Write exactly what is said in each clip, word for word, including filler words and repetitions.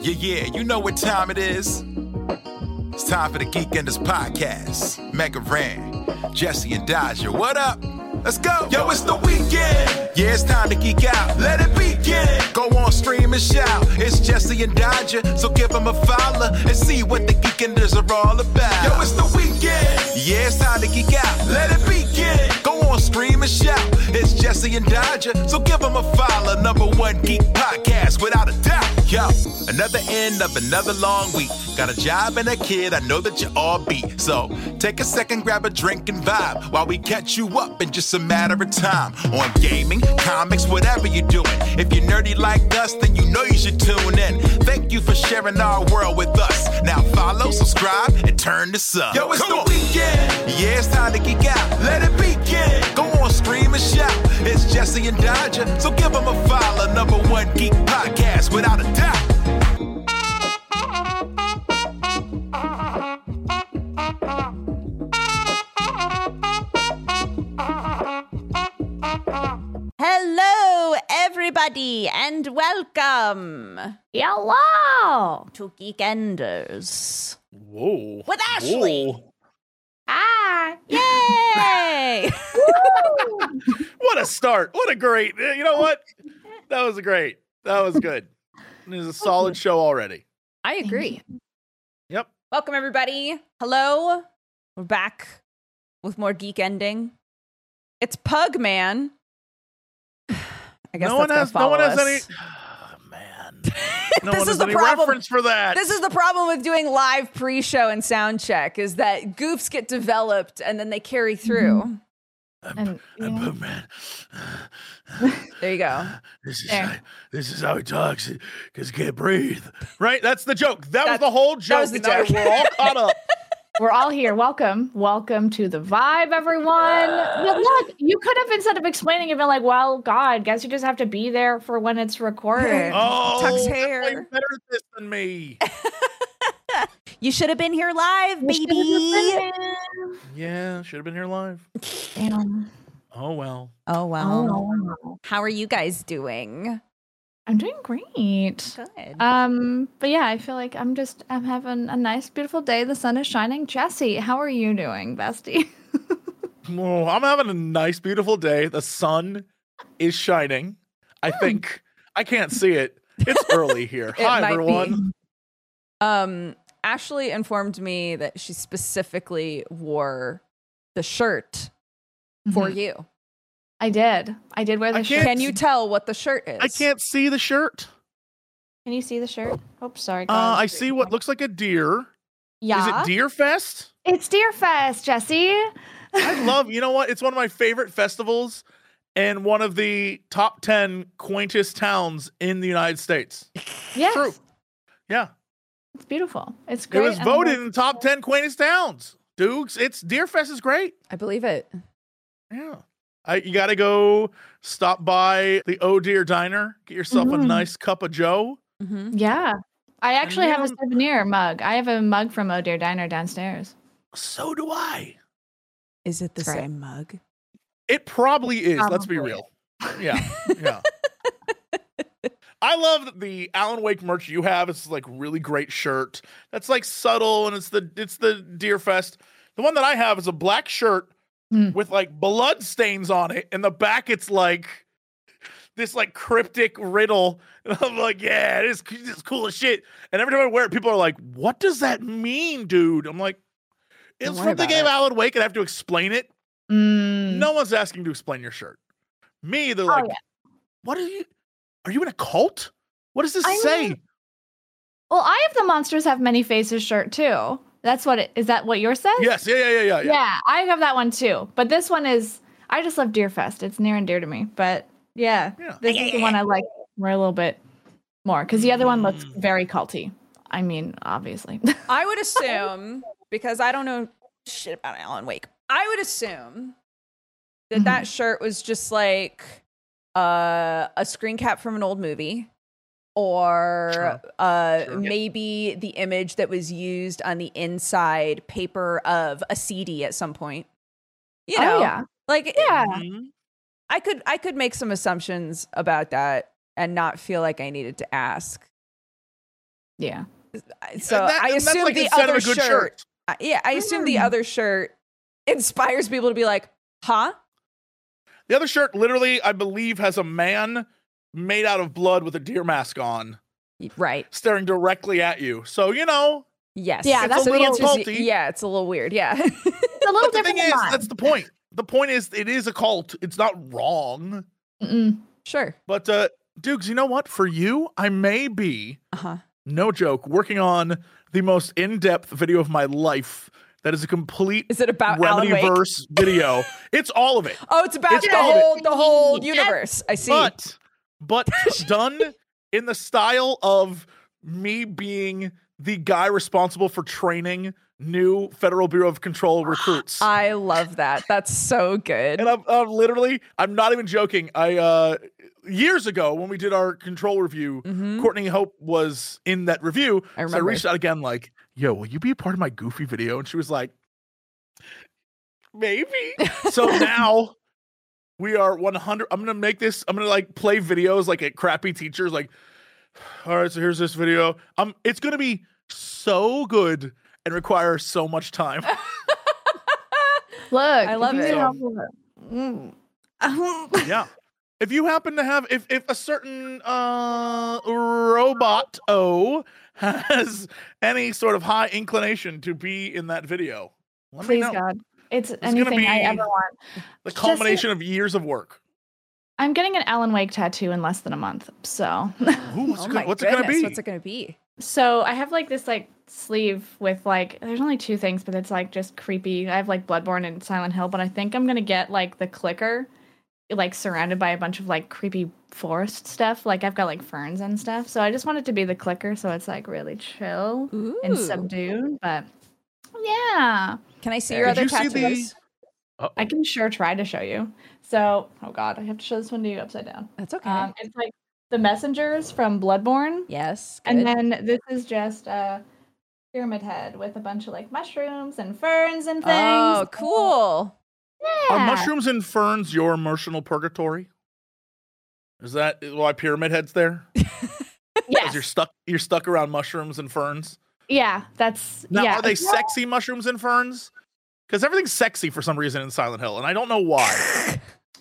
Yeah, yeah, you know what time it is. It's time for the Geek Enders podcast. Mega Ran, Jesse and Dodger, what up? Let's go. Yo, it's the weekend. Yeah, it's time to geek out. Let it begin. Go on, stream and shout. It's Jesse and Dodger, so give them a follow and see what the Geek Enders are all about. Yo, it's the weekend. Yeah, it's time to geek out. Let it begin. Go on, stream and shout. It's Jesse and Dodger, so give them a follow. Number one geek podcast, without a doubt. Yo, another end of another long week. Got a job and a kid, I know that you all beat. So take a second, grab a drink and vibe while we catch you up in just a matter of time. On gaming, comics, whatever you're doing. If you're nerdy like us, then you know you should tune in. Thank you for sharing our world with us. Now follow, subscribe, and turn this up. Yo, it's Come the on. weekend. Yeah, it's time to geek out. Let it begin. Go on, stream and shout. It's Jesse and Dodger, so give them a follow. Number one geek podcast, without a doubt. Hello, everybody, and welcome. Hello to Geek Enders. Whoa. With Ashley. Whoa. Ah, Yay! What a start. What a great. You know what? That was great. That was good. It was a solid show already. I agree. Yep. Welcome, everybody. Hello. We're back with more Geek Ending. It's Pug Man. I guess no one that's has. No one us. has any. Oh, man. No This one is has the any problem. reference for that. This is the problem with doing live pre-show and sound check, is that goofs get developed and then they carry through. I'm, And, I'm yeah. Pug Man. There you go. This is There. how, this is how he talks because he can't breathe. Right? That's the joke. That, was That- the whole joke. was the and now joke. We're all caught up. We're all here. Welcome. Welcome to the vibe, everyone. But look, you could have, instead of explaining it, been like, well, God, guess you just have to be there for when it's recorded. Oh, Tuck's that's why hair. you're better at this than me. You should have been here live, You should baby. have been Yeah, should have been here live. there. Damn. Oh, well. Oh, wow. Oh, How are you guys doing? I'm doing great. Good. Um, but yeah, I feel like I'm just I'm having a nice, beautiful day. The sun is shining. Jesse, how are you doing, bestie? Oh, I'm having a nice, beautiful day. The sun is shining. I think. I can't see it. It's early here. It Hi, might everyone. Um, Ashley informed me that she specifically wore the shirt for Mhm. you. I did. I did wear the I shirt. can't- Can you tell what the shirt is? I can't see the shirt. Can you see the shirt? Oh, sorry. Uh, guys. I see what looks like a deer. Yeah. Is it Deer Fest? It's Deer Fest, Jesse. I love, you know what? It's one of my favorite festivals and one of the top ten quaintest towns in the United States. Yes. True. Yeah. It's beautiful. It's It great. was and voted I'm- in the top ten quaintest towns. Dukes, it's Deer Fest is great. I believe it. Yeah. I, you got to go stop by the Oh Deer Diner, get yourself a Mhm. nice cup of Joe. Mm-hmm. Yeah. I actually have a then- souvenir mug. I have a mug from Oh Deer Diner downstairs. So do I. Is it the That's right. same mug? It probably is. Let's be Probably. real. Yeah. Yeah. I love the Alan Wake merch you have. It's like really great shirt. That's like subtle and it's the it's the Deer Fest. The one that I have is a black shirt Hmm. with like blood stains on it. In the back it's like this like cryptic riddle. And I'm like, yeah, it is it's cool as shit. And every time I wear it, people are like, what does that mean, dude? I'm like, Don't it's worry from the about game it. Alan Wake and I have to explain it. Mm. No one's asking to explain your shirt. Me, they're Oh, like, yeah. what are you? Are you in a cult? What does this I say? mean- Well, I have the Monsters Have Many Faces shirt too. That's what it is. That what yours says? Yes, yeah, yeah, yeah, yeah, Yeah. yeah. I have that one too. But this one is, I just love Deer Fest. It's near and dear to me. But yeah, Yeah. this is the one I like more a little bit more because the other one looks Mm. very culty. I mean, obviously. I would assume, because I don't know shit about Alan Wake, I would assume that Mhm. that shirt was just like uh, a screen cap from an old movie, or Sure. uh, Sure. maybe the image that was used on the inside paper of a C D at some point. You know, Oh yeah. like Yeah. Mhm. I could I could make some assumptions about that and not feel like I needed to ask. Yeah. So And that- I and that's assume like the instead of other a good shirt, shirt. I- yeah, I assume the Mm. other shirt inspires people to be like, huh? The other shirt literally, I believe, has a man made out of blood with a deer mask on, Right. staring directly at you. So, you know, Yes. Yeah, that's so a the little answer is y- culty. yeah, it's a little weird. Yeah. It's a little but the different thing than is, mine. that's the point. The point is, it is a cult. It's not wrong. Mm-mm. Sure. But, uh, Dukes, you know what? For you, I may be, Uh-huh. no joke, working on the most in-depth video of my life. That is a complete Is it about Alan Wake? Remedy-verse video. It's all of it. Oh, it's about It's the all of it. whole the whole Yes. universe. I see. But, but done in the style of me being the guy responsible for training new Federal Bureau of Control recruits. I love that. That's so good. And I'm, I'm literally, I'm not even joking. I, uh, years ago when we did our control review, Mhm. Courtney Hope was in that review. I So I remember. reached out again, like, yo, will you be a part of my Goofy video? And she was like, maybe. So now we are one hundred. I'm going to make this, I'm going to like play videos like at crappy teachers. Like, all right, so here's this video. Um, It's going to be so good and require so much time. Look, I love if you it. need help with it. Mm. Yeah. If you happen to have, if if a certain uh robot O has any sort of high inclination to be in that video, let me Please know. God, it's, gonna anything I be ever want. The culmination of years of work. I'm getting an Alan Wake tattoo in less than a month, so Ooh, what's, Oh it my gonna, what's it gonna goodness, be? What's it gonna be? so I have like this like sleeve with like there's only two things, but it's like just creepy. I have like Bloodborne and Silent Hill, but I think I'm gonna get like the clicker, like surrounded by a bunch of like creepy forest stuff. Like I've got like ferns and stuff. So I just want it to be the clicker, so it's like really chill and Ooh. subdued. But yeah, Can I see Did your other you see the- tattoos? Uh-oh. I can sure try to show you. So oh god, I have to show this one to you upside down. That's okay. Um, it's like the messengers from Bloodborne. yes. And good. then this is just a pyramid head with a bunch of like mushrooms and ferns and things. Oh, cool. Yeah. Are mushrooms and ferns your emotional purgatory? Is that why Pyramid Head's there? Because Yes. you're stuck. You're stuck around mushrooms and ferns. Yeah, that's Now, yeah. are they sexy mushrooms and ferns? Because everything's sexy for some reason in Silent Hill, and I don't know why.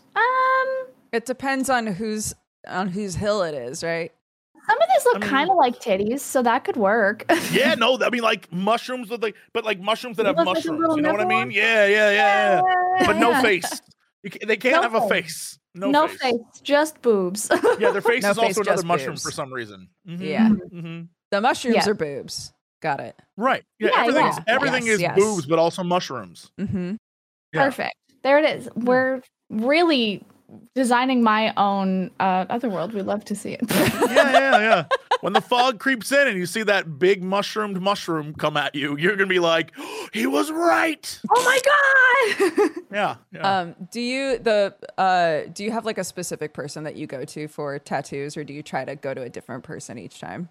Um, It depends on whose on whose hill it is, right? some of these look I mean- kind of like titties, so that could work. Yeah, no, I mean like mushrooms with like, but like mushrooms that have Look like a mushrooms. little You know what I nipple mean? Yeah, yeah, yeah. yeah. But no Yeah. face. You ca- they can't No have a face. face. No, No face. face, just boobs. Yeah, their face No is face, also another just mushroom boobs. for some reason. Mhm, Yeah. mhm. The mushrooms Yeah. are boobs. Got it. Right. Yeah. Yeah, everything's yeah. everything Yes, is yes. boobs, but also mushrooms. Mm-hmm. Yeah. Perfect. There it is. We're really designing my own uh, otherworld. We love to see it. Yeah, yeah, yeah. When the fog creeps in and you see that big mushroomed mushroom come at you, you're gonna be like, oh, "He was right." Oh my god! Yeah. yeah. Um, do you the uh do you have like a specific person that you go to for tattoos, or do you try to go to a different person each time?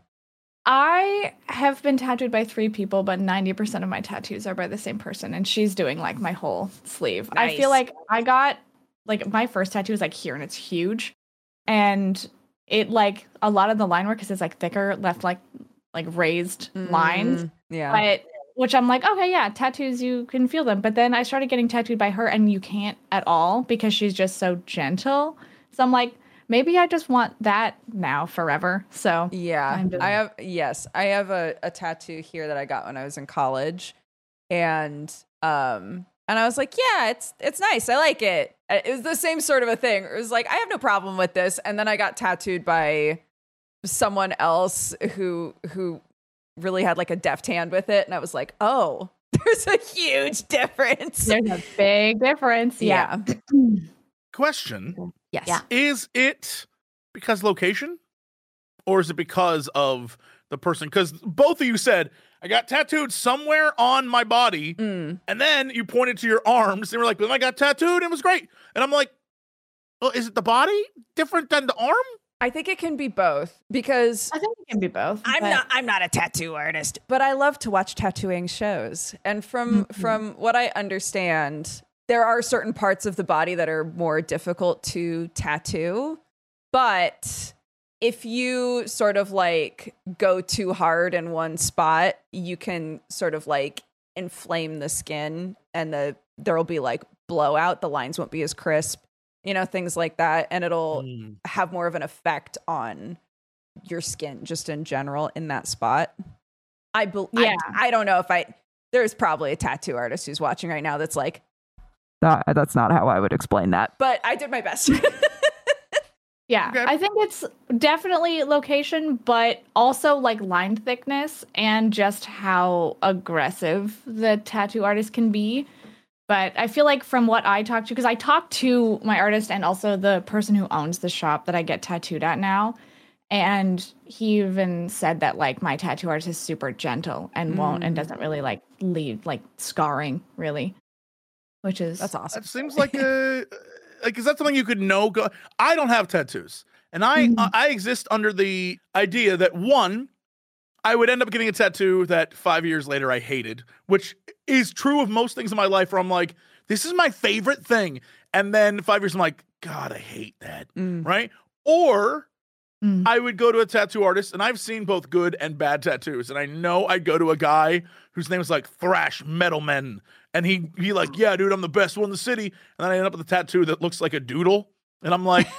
I have been tattooed by three people, but ninety percent of my tattoos are by the same person, and she's doing like my whole sleeve. I feel Nice. like I got like my first tattoo is like here and it's huge. And it like a lot of the line work because it's like thicker, left like like raised lines. Mm, yeah. But which I'm like, okay, yeah, tattoos, you can feel them. But then I started getting tattooed by her and you can't at all because she's just so gentle. So I'm like, maybe I just want that now forever. So Yeah, I'm just- I have. Yes, I have a, a tattoo here that I got when I was in college, and um, and I was like, yeah, it's it's nice. I like it. It was the same sort of a thing. It was like I have no problem with this, and then I got tattooed by someone else who who really had like a deft hand with it, and I was like, oh, there's a huge difference. there's a big difference. Yeah. Question: Yes. Yeah. Is it because location, or is it because of the person? Because both of you said I got tattooed somewhere on my body, Mm. and then you pointed to your arms and were like, "Then I got tattooed and it was great." And I'm like, "Well, is it the body different than the arm?" I think it can be both because I think it can be both. I'm but- not I'm not a tattoo artist, but I love to watch tattooing shows. And from Mhm. from what I understand, there are certain parts of the body that are more difficult to tattoo, but if you sort of like go too hard in one spot, you can sort of like inflame the skin, and the there'll be like blowout. The lines won't be as crisp, you know, things like that, and it'll Mm. have more of an effect on your skin just in general in that spot. I be- Yeah. I, I don't know if I there's probably a tattoo artist who's watching right now that's like, that, that's not how I would explain that, but I did my best. Yeah, Okay. I think it's definitely location, but also like line thickness and just how aggressive the tattoo artist can be. But I feel like from what I talked to, because I talked to my artist and also the person who owns the shop that I get tattooed at now, and he even said that like my tattoo artist is super gentle and won't and Mm. doesn't really like leave like scarring really, which is That's awesome. That seems like a like is that something you could know? Go. I don't have tattoos, and I Mhm. I exist under the idea that one, I would end up getting a tattoo that five years later I hated, which is true of most things in my life. Where I'm like, this is my favorite thing, and then five years I'm like, God, I hate that. Mm. Right? Or Mm. I would go to a tattoo artist, and I've seen both good and bad tattoos, and I know I'd go to a guy whose name is like Thrash Metal Men, and he he like, yeah, dude, I'm the best one in the city, and then I end up with a tattoo that looks like a doodle, and I'm like,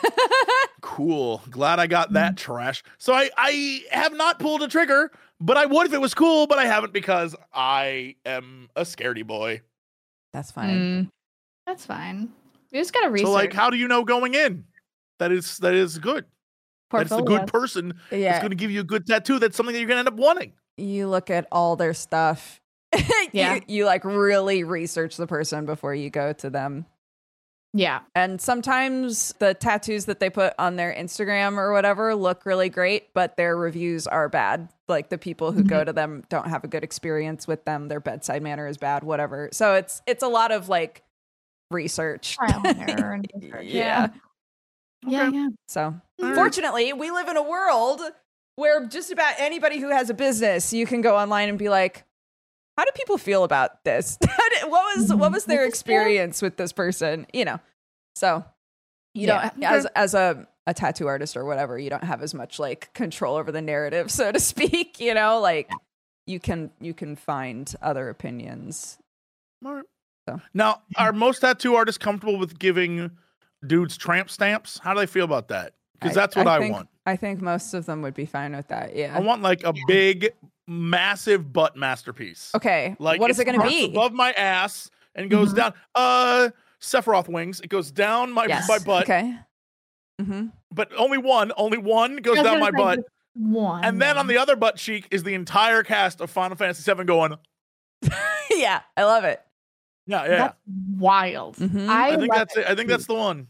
cool, glad I got that trash. So I I have not pulled a trigger, but I would if it was cool, but I haven't because I am a scaredy boy. That's fine. Mm. That's fine. You just gotta research. So like, how do you know going in that is that is good? That's the portfolio. good person that's Yeah. going to give you a good tattoo. That's something that you're going to end up wanting. You look at all their stuff. Yeah. you, you like really research the person before you go to them. Yeah. And sometimes the tattoos that they put on their Instagram or whatever look really great, but their reviews are bad. Like the people who go to them don't have a good experience with them. Their bedside manner is bad, whatever. So it's it's a lot of like research. Trial and error and research. Yeah. Yeah. Yeah. So All right. fortunately, we live in a world where just about anybody who has a business, you can go online and be like, how do people feel about this? How did, what was what was their experience with this person? You know, so you Yeah. don't as as a a tattoo artist or whatever, you don't have as much like control over the narrative, so to speak. You know, like you can you can find other opinions. All right. So. Now, are most tattoo artists comfortable with giving dudes tramp stamps? How do they feel about that? Because that's what I, think, want. I think most of them would be fine with that. Yeah. I want like a big, massive butt masterpiece. Okay. Like what is it going to starts be? above my ass and goes Mhm. down. Uh, Sephiroth wings. It goes down my Yes. my butt, Okay. Mm-hmm. but only one. Only one goes I was down my gonna say butt, just One. and then on the other butt cheek is the entire cast of Final Fantasy seven going. Yeah, I love it. Yeah, yeah. That's wild. Mhm. I, I think love that's it. I think that's the one.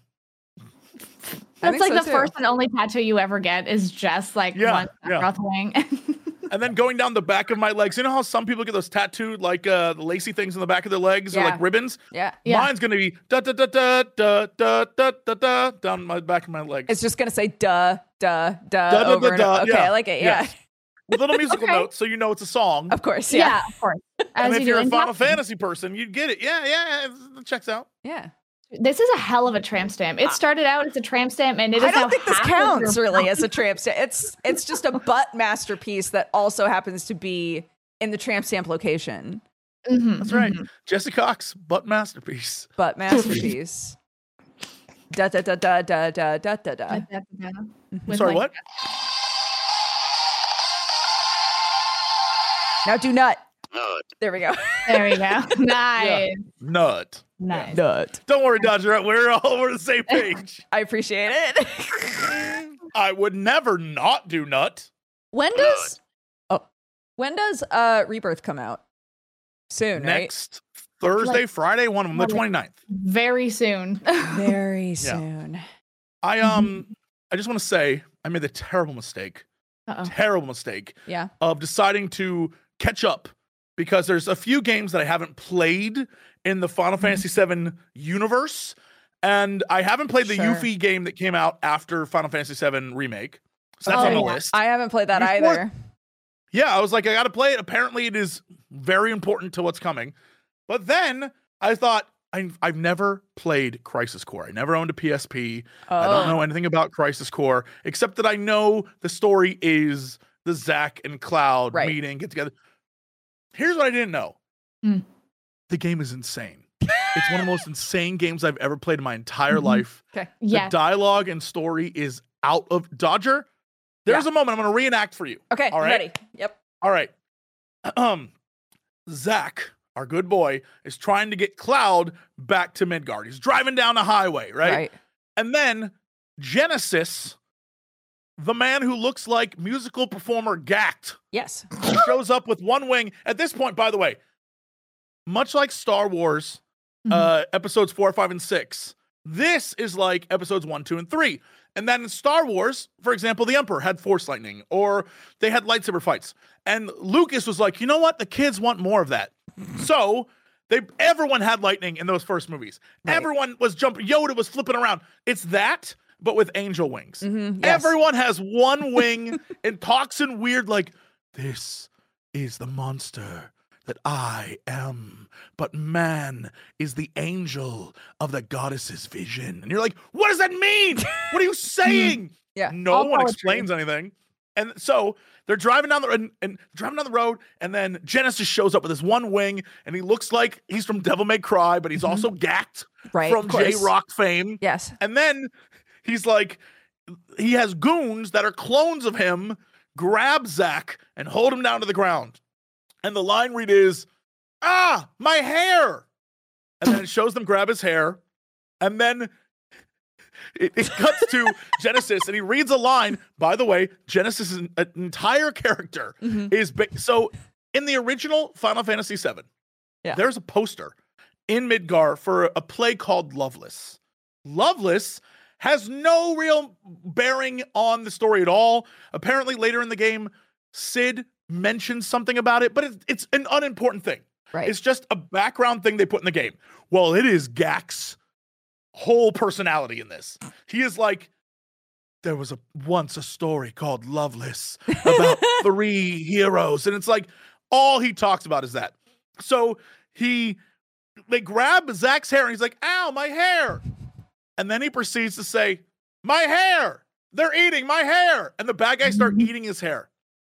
I That's think like so, the too. first and only tattoo you ever get is just like Yeah, one yeah. Sephiroth wing. And then going down the back of my legs. You know how some people get those tattooed like uh the lacy things in the back of their legs or Yeah. like ribbons? Yeah. Yeah. Mine's gonna be da da da da da da da da da down my back of my legs. It's just gonna say duh, duh, duh, Duh, duh, over duh, and duh, over. Okay, yeah. I like it. Yeah. Yes. With little musical Okay. notes so you know it's a song. Of course. yeah. Yeah. of course. As And if you you're do a in Final Japan. Fantasy person, you'd get it. Yeah, yeah, yeah, it checks out. Yeah. This is a hell of a tramp stamp. It started out as a tramp stamp, and it is I now don't think this half of counts your- really as a tramp stamp. It's it's just a butt masterpiece that also happens to be in the tramp stamp location. Mhm, That's right. mhm. Jesse Cox, butt masterpiece. Butt masterpiece. Da da da da da da da da da. Da, da, da, da. With, Sorry, like, what? Now do nut. There we go. There we go. Nice. Nut. Nice. Nut. Don't worry, Dodger. We're all over the same page. I appreciate it. I would never not do nut. When does oh when does uh Rebirth come out? Soon, Next Thursday, Like- Friday, one of them, the like- 29th. Very soon. right? Very soon. I um I just want to say I made the terrible mistake, Uh-oh. terrible mistake Yeah. of deciding to catch up because there's a few games that I haven't played in the Final Fantasy seven universe, and I haven't played the Sure. Yuffie game that came out after Final Fantasy seven remake. So that's Oh, on the yeah. list. I haven't played that Before- either. Yeah, I was like, I got to play it. Apparently, it is very important to what's coming. But then I thought, I, I've never played Crisis Core. I never owned a P S P. Oh. I don't know anything about Crisis Core, except that I know the story is the Zack and Cloud right. meeting, get together. Here's what I didn't know. Mm. The game is insane. It's one of the most insane games I've ever played in my entire mm-hmm. life. Okay. The yes. dialogue and story is out of Dodger. There's yeah. a moment I'm going to reenact for you. Okay, all right? ready. Yep. All right. Um, Zack, our good boy, is trying to get Cloud back to Midgard. He's driving down the highway, right? Right. And then Genesis, the man who looks like musical performer Gact, yes, shows up with one wing. At this point, by the way, much like Star Wars, mm-hmm. uh, episodes four, five, and six, this is like episodes one, two, and three. And then in Star Wars, for example, the Emperor had Force lightning, or they had lightsaber fights. And Lucas was like, you know what? The kids want more of that. So they everyone had lightning in those first movies. Right. Everyone was jumping. Yoda was flipping around. It's that, but with angel wings. Mm-hmm, yes. Everyone has one wing and talks in weird, like, this is the monster that I am, but man is the angel of the goddess's vision. And you're like, what does that mean? What are you saying? Yeah. No All one poetry. explains anything. And so they're driving down the and, and driving down the road, and then Genesis shows up with his one wing, and he looks like he's from Devil May Cry, but he's mm-hmm. also Gact right, from J-Rock fame. Yes. And then he's like, he has goons that are clones of him grab Zack and hold him down to the ground. And the line read is, ah, my hair. And then it shows them grab his hair. And then it, it cuts to Genesis, and he reads a line. By the way, Genesis' entire character mm-hmm. is... Ba- so in the original Final Fantasy seven, yeah. there's a poster in Midgar for a play called Loveless. Loveless has no real bearing on the story at all. Apparently later in the game, Cid mentions something about it, but it's, it's an unimportant thing. Right. It's just a background thing they put in the game. Well, it is Gact's whole personality in this. He is like, there was a once a story called Loveless about three heroes. And it's like, all he talks about is that. So he, they grab Zack's hair and he's like, ow, my hair. And then he proceeds to say, my hair, they're eating my hair. And the bad guys start eating his hair.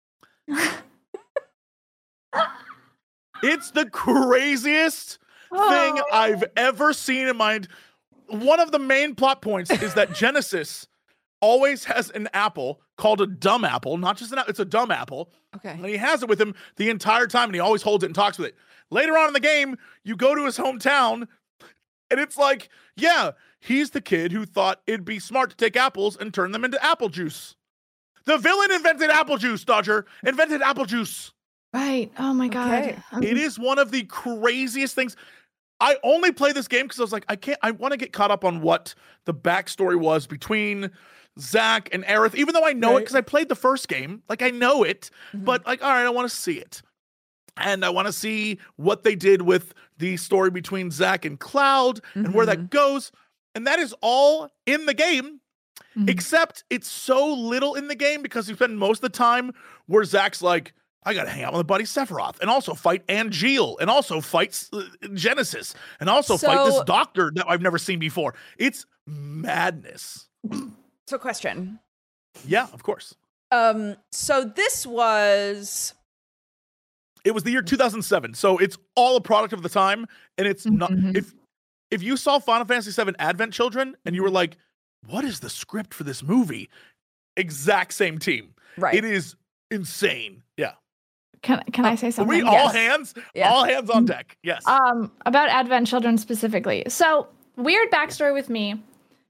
It's the craziest oh. thing I've ever seen in my... One of the main plot points is that Genesis always has an apple called a dumb apple, not just an apple, it's a dumb apple. Okay. And he has it with him the entire time, and he always holds it and talks with it. Later on in the game, you go to his hometown, and it's like, yeah, he's the kid who thought it'd be smart to take apples and turn them into apple juice. The villain invented apple juice, Dodger. Invented apple juice. Right. Oh my God. Okay. Um, It is one of the craziest things. I only play this game because I was like, I can't, I want to get caught up on what the backstory was between Zack and Aerith, even though I know right. it because I played the first game. Like, I know it, mm-hmm. but like, all right, I want to see it. And I want to see what they did with the story between Zack and Cloud mm-hmm. and where that goes. And that is all in the game. Mm-hmm. Except it's so little in the game because you spend most of the time where Zack's like, I gotta hang out with my buddy Sephiroth and also fight Angeal and also fight uh, Genesis and also so, fight this doctor that I've never seen before. It's madness. So question. Yeah, of course. Um, so this was... It was the year two thousand seven. So it's all a product of the time. And it's mm-hmm. not, if, if you saw Final Fantasy seven Advent Children and you were like, what is the script for this movie? Exact same team. Right. It is insane. Yeah. Can can I say something? We all Yes. hands, Yeah. all hands on deck. Yes. Um, about Advent Children specifically. So weird backstory with me.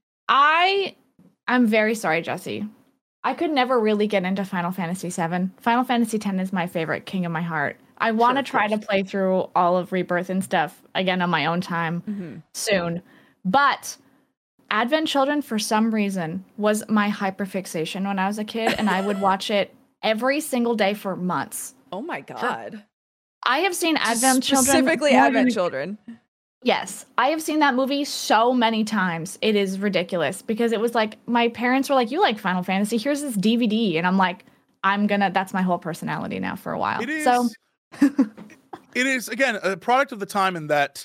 I I'm very sorry, Jesse. I could never really get into Final Fantasy seven. Final Fantasy ten is my favorite, king of my heart. I want to Sure, of try to play through all of Rebirth and stuff again on my own time Mm-hmm. soon. But Advent Children, for some reason, was my hyperfixation when I was a kid, and I would watch it every single day for months. Oh my God. I have seen Advent Children. Specifically more Advent than- Children. Yes, I have seen that movie so many times. It is ridiculous because it was like my parents were like, "You like Final Fantasy? Here's this D V D," and I'm like, "I'm gonna." That's my whole personality now for a while. It is. So It is again a product of the time in that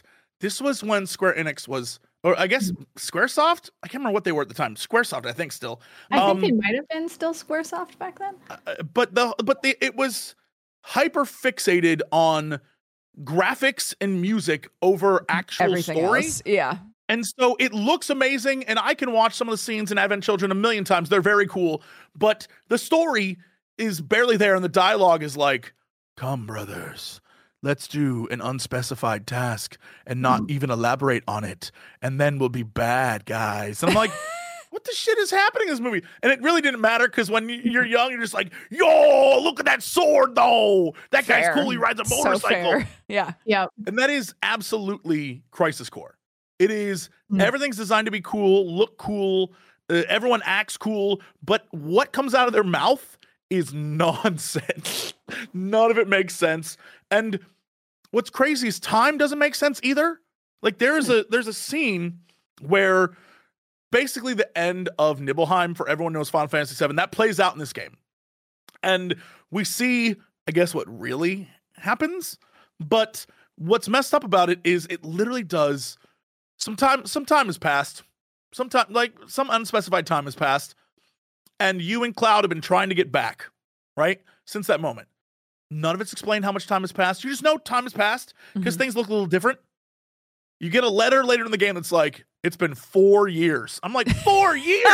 this was when Square Enix was, or I guess Squaresoft. I can't remember what they were at the time. Squaresoft, I think, still. I Um, think they might have been still Squaresoft back then. uh, but the but the it was hyper fixated on graphics and music over actual Everything story. else. Yeah. And so it looks amazing, and I can watch some of the scenes in Advent Children a million times. They're very cool, but the story is barely there, and the dialogue is like, "Come, brothers, let's do an unspecified task and not even elaborate on it, and then we'll be bad guys." And I'm like, what the shit is happening in this movie? And it really didn't matter, because when you're young, you're just like, yo, look at that sword, though. That Fair. guy's cool. He rides a So motorcycle. fair. Yeah. Yep. And that is absolutely Crisis Core. It is, Mm. everything's designed to be cool, look cool, uh, everyone acts cool, but what comes out of their mouth is nonsense. None of it makes sense. And what's crazy is time doesn't make sense either. Like there's a there's a scene where basically the end of Nibelheim, for everyone knows Final Fantasy seven, that plays out in this game. And we see, I guess, what really happens. But what's messed up about it is it literally does some time, some time has passed. Some time, like some unspecified time has passed. And you and Cloud have been trying to get back, right? Since that moment. None of it's explained how much time has passed. You just know time has passed because Mhm. things look a little different. You get a letter later in the game that's like, it's been four years. I'm like, four years?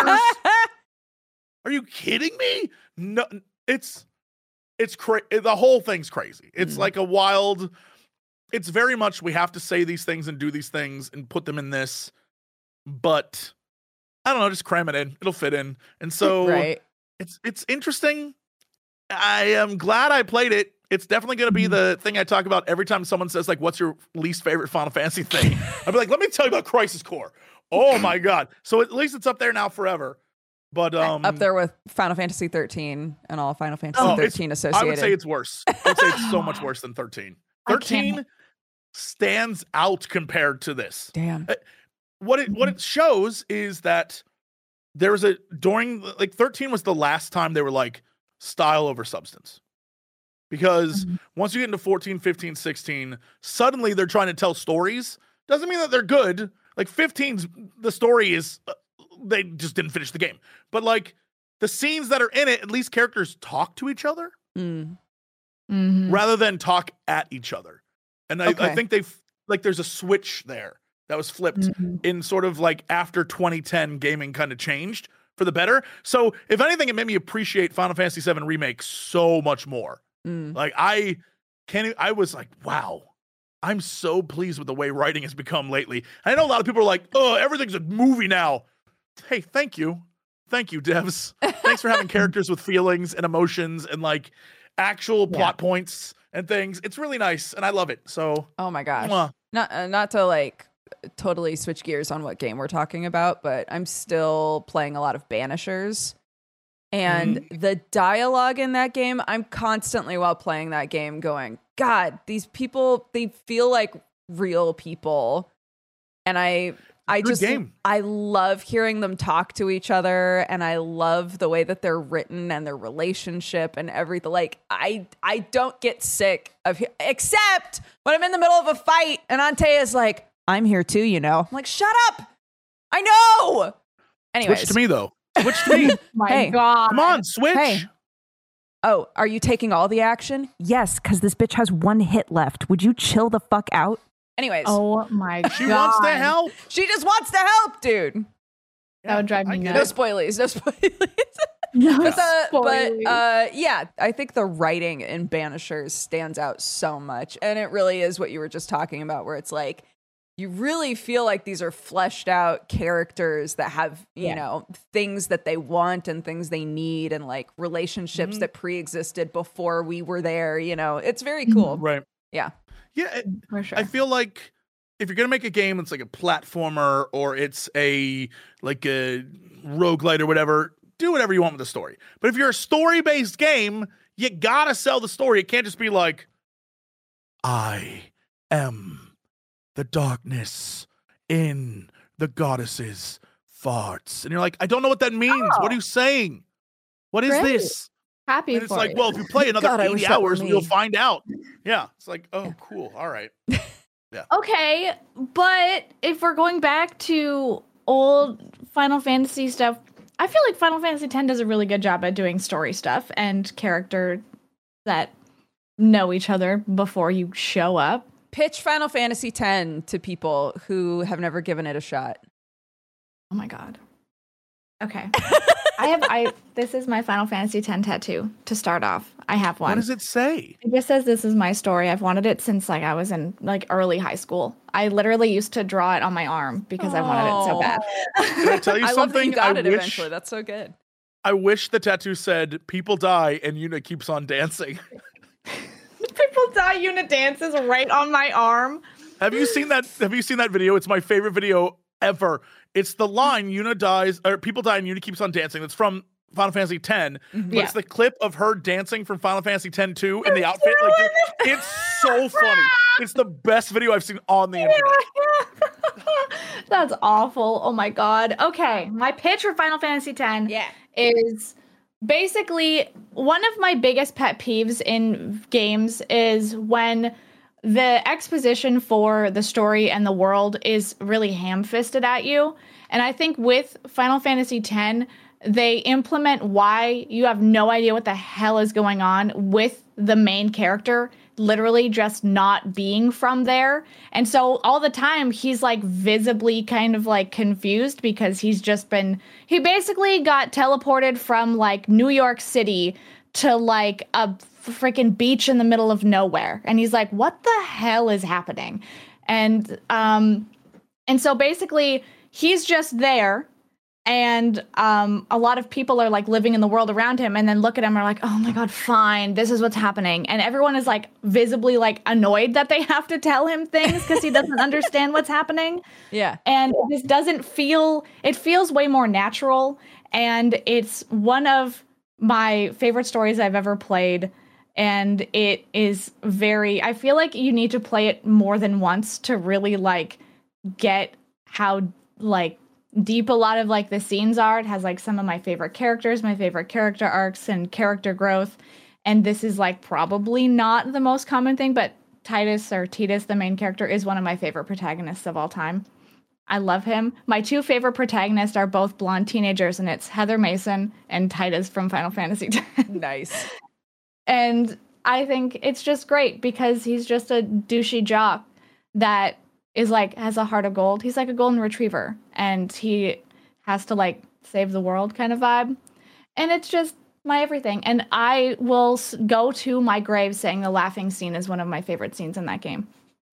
Are you kidding me? No, it's, it's crazy. The whole thing's crazy. It's Mm. like a wild, it's very much, we have to say these things and do these things and put them in this, but I don't know, just cram it in. It'll fit in. And so right. it's, it's interesting. I am glad I played it. It's definitely going to be the thing I talk about every time someone says, like, what's your least favorite Final Fantasy thing? I'll be like, let me tell you about Crisis Core. Oh my God. So at least it's up there now forever. But um Up there with Final Fantasy thirteen and all Final Fantasy Oh, it's- thirteen associated. I would say it's worse. I would say it's so much worse than thirteen. I can't- thirteen stands out compared to this. Damn. What it what it shows is that there was a during like thirteen was the last time they were like style over substance. Because Mhm. once you get into fourteen, fifteen, sixteen, suddenly they're trying to tell stories. Doesn't mean that they're good. Like fifteen's the story is uh, they just didn't finish the game. But like the scenes that are in it, at least characters talk to each other Mm. Mhm. rather than talk at each other. And I, I Okay. think they've like there's a switch there that was flipped Mhm. in sort of like after twenty ten gaming kind of changed for the better. So if anything, it made me appreciate Final Fantasy seven Remake so much more. Mm. Like I can't, e, I was like, wow, I'm so pleased with the way writing has become lately. I know a lot of people are like, oh, everything's a movie now. Hey, thank you. Thank you, devs. Thanks for having characters with feelings and emotions and like actual Yeah. plot points and things. It's really nice and I love it. So, Oh my gosh. mwah. Not uh, not to like totally switch gears on what game we're talking about, but I'm still playing a lot of Banishers. And the dialogue in that game, I'm constantly while playing that game going, God, these people, they feel like real people. And I I Good just game. I love hearing them talk to each other, and I love the way that they're written and their relationship and everything. Like I I don't get sick of he- except when I'm in the middle of a fight and Ante is like, I'm here too, you know. I'm like, shut up. I know. Anyways. Switch to me though. Switch to me. My Hey. God. Come on, switch. Hey. Oh, are you taking all the action? Yes, because this bitch has one hit left. Would you chill the fuck out? Anyways, Oh my God. She wants to help. she just wants to help, dude. That would drive me I get No it. nuts. spoilies, no spoilies. No but the, but spoilers. uh, yeah, I think the writing in Banishers stands out so much, and it really is what you were just talking about, where it's like you really feel like these are fleshed out characters that have you Yeah. know things that they want and things they need, and like relationships Mhm. that pre-existed before we were there. You know, it's very cool. Right. Yeah. Yeah. it- For sure. I feel like if you're gonna make a game, it's like a platformer or it's a like a roguelite or whatever. Do whatever you want with the story. But if you're a story-based game, you gotta sell the story. It can't just be like, I am the darkness in the goddess's farts, and you're like, I don't know what that means. What are you saying? What is Great. this? Happy And it's for like, you. well, if you play another God, I wish eighty that were hours, me. you'll find out. Yeah, it's like, oh, cool. All right. Yeah. Okay, but if we're going back to old Final Fantasy stuff, I feel like Final Fantasy X does a really good job at doing story stuff and character that know each other before you show up. Pitch Final Fantasy X to people who have never given it a shot. Oh my god. Okay. I have I this is my Final Fantasy X tattoo to start off. I have one. What does it say? It just says this is my story. I've wanted it since like I was in like early high school. I literally used to draw it on my arm because I wanted it so bad. Can I tell you I something? love that you got I it wish, eventually. That's so good. I wish the tattoo said "People die" and Yuna keeps on dancing. People die Yuna dances right on my arm. Have you seen that? Have you seen that video? It's my favorite video ever. It's the line Yuna dies, or people die and Yuna keeps on dancing. It's from Final Fantasy X, but Yeah. it's the clip of her dancing from Final Fantasy X too in the outfit. Like, dude, it's so funny. It's the best video I've seen on the internet. That's awful. Oh my god. Okay, my pitch for Final Fantasy X Yeah. is basically one of my biggest pet peeves in games is when the exposition for the story and the world is really ham-fisted at you. And I think with Final Fantasy X, they implement why you have no idea what the hell is going on with the main character literally just not being from there. And so all the time he's like visibly kind of like confused because he's just been, he basically got teleported from like New York City to like a freaking beach in the middle of nowhere. And he's like, what the hell is happening? And, um, and so basically he's just there. And um, a lot of people are like living in the world around him and then look at him and are like, oh my God, fine. This is what's happening. And everyone is like visibly like annoyed that they have to tell him things because he doesn't understand what's happening. Yeah. And this doesn't feel, it feels way more natural. And it's one of my favorite stories I've ever played. And it is very, I feel like you need to play it more than once to really like get how like deep a lot of like the scenes are. It has like some of my favorite characters, my favorite character arcs and character growth. And this is like probably not the most common thing, but Titus or Titus, the main character, is one of my favorite protagonists of all time. I love him. My two favorite protagonists are both blonde teenagers, and it's Heather Mason and Titus from Final Fantasy X. Nice. And I think it's just great because he's just a douchey jock that is like, has a heart of gold. He's like a golden retriever and he has to like save the world kind of vibe. And it's just my everything. And I will s- go to my grave saying the laughing scene is one of my favorite scenes in that game.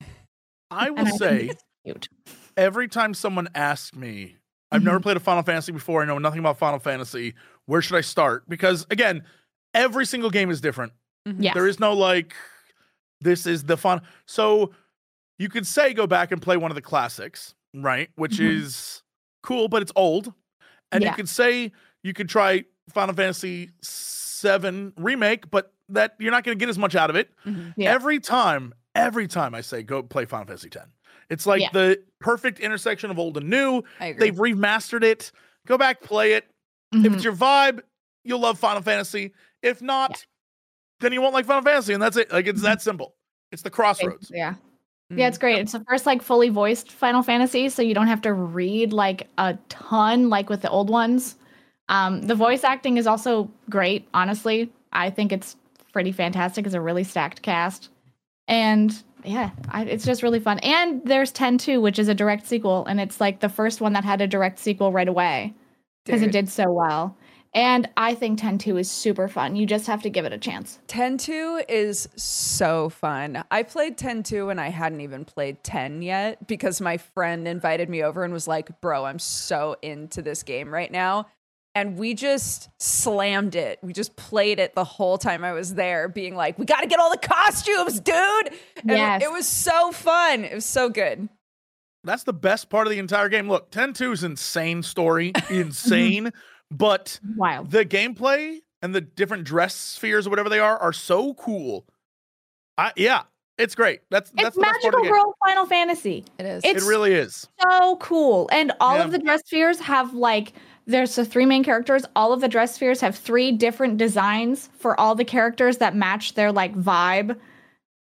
I will And I think say, it's cute. every time someone asks me, I've never played a Final Fantasy before, I know nothing about Final Fantasy, where should I start? Because again, every single game is different. Yes. There is no like, this is the fun. So you could say go back and play one of the classics, right? Which Mhm. is cool, but it's old. And Yeah. you could say you could try Final Fantasy seven Remake, but that you're not going to get as much out of it. Mm-hmm. Yeah. Every time, every time I say go play Final Fantasy X. It's like Yeah. the perfect intersection of old and new. I agree. They've remastered it. Go back, play it. If Mhm. it's your vibe, you'll love Final Fantasy. If not, then you won't like Final Fantasy, and that's it. Like, it's that simple. It's the crossroads. Yeah. Mm. Yeah, it's great. It's the first like fully voiced Final Fantasy, so you don't have to read like a ton like with the old ones. Um, the voice acting is also great, honestly. I think it's pretty fantastic. It's a really stacked cast. And yeah, I, it's just really fun. And there's ten two, which is a direct sequel, and it's like the first one that had a direct sequel right away because it Dude. did so well. And I think ten two is super fun. You just have to give it a chance. ten two is so fun. I played ten two and I hadn't even played ten yet because my friend invited me over and was like, bro, I'm so into this game right now. And we just slammed it. We just played it the whole time I was there, being like, we got to get all the costumes, dude. And Yes. it was so fun. It was so good. That's the best part of the entire game. Look, ten two is insane story, insane, but Wild. the gameplay and the different dress spheres or whatever they are are so cool. I yeah, it's great. That's that's It's the best part Magical of the game. Girl Final Fantasy. It is. It's It really is. so cool. And all Yeah. of the dress spheres have like, there's the three main characters. All of the dress spheres have three different designs for all the characters that match their like vibe.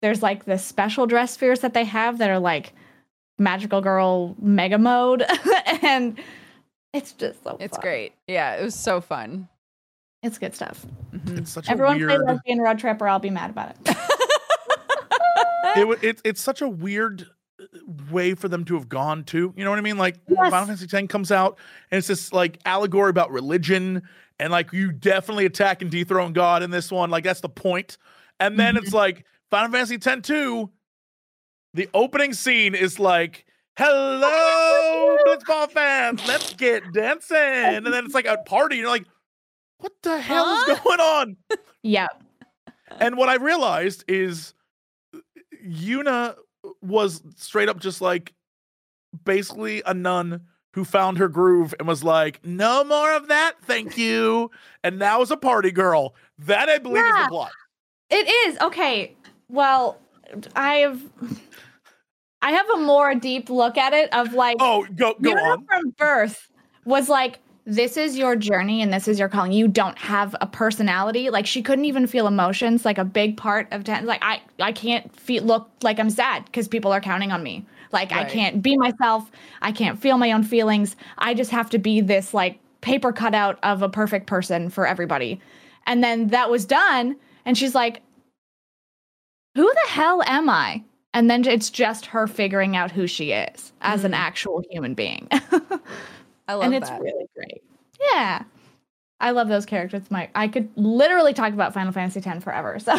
there's like the special dress spheres that they have that are like magical girl mega mode. And it's just so It's fun. great. Yeah, it was so fun. It's good stuff. Mhm. It's such Everyone a say weird. lesbian road trip or I'll be mad about it. It, wa- it, it's such a weird way for them to have gone to. You know what I mean? Like Yes. Final Fantasy X comes out and it's this like allegory about religion and like you definitely attack and dethrone God in this one. Like that's the point. And then Mm-hmm. it's like Final Fantasy X two. The opening scene is like, "Hello, Blitzball fans, let's get dancing," and then it's like a party. And you're like, "What the hell Huh? is going on?" Yeah. And what I realized is Yuna was straight up just like basically a nun who found her groove and was like, "No more of that, thank you." And now is a party girl. That I believe is Yeah. the plot. It is. Okay. Well, I've I have a more deep look at it of like Oh, go go Yuna on. from birth was like, this is your journey and this is your calling. You don't have a personality. Like she couldn't even feel emotions. Like a big part of ten, like I I can't feel look like I'm sad because people are counting on me. Like I Right. can't be myself. I can't feel my own feelings. I just have to be this like paper cutout of a perfect person for everybody. And then that was done and she's like, who the hell am I? And then it's just her figuring out who she is as an Mhm. actual human being. I love and it's that. really great. Yeah. I love those characters. My I could literally talk about Final Fantasy X forever. So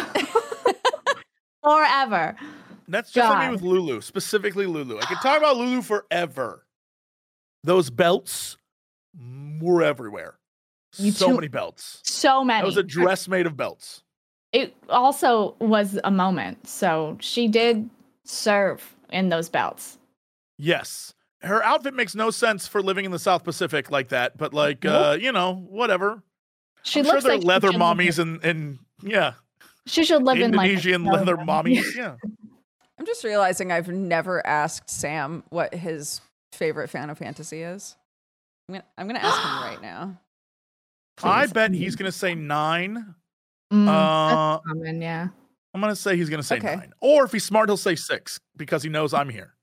forever. That's just like me God. with Lulu, specifically Lulu. I could talk about Lulu forever. Those belts were everywhere. You so too- many belts. So many. That was a dress made of belts. It also was a moment. So she did serve in those belts. Yes. Her outfit makes no sense for living in the South Pacific like that, but like, Nope. uh, you know, whatever. She I'm sure looks they're like she leather should live mommies and, and yeah, in- She should live Indonesian in like a leather snow mommies. Yeah. I'm just realizing I've never asked Sam what his favorite Final Fantasy is. I'm gonna, I'm gonna ask him right now. I Please. bet he's going to say nine. Mm, Uh, that's common, yeah. I'm going to say he's going to say Okay. nine. Or if he's smart, he'll say six because he knows I'm here.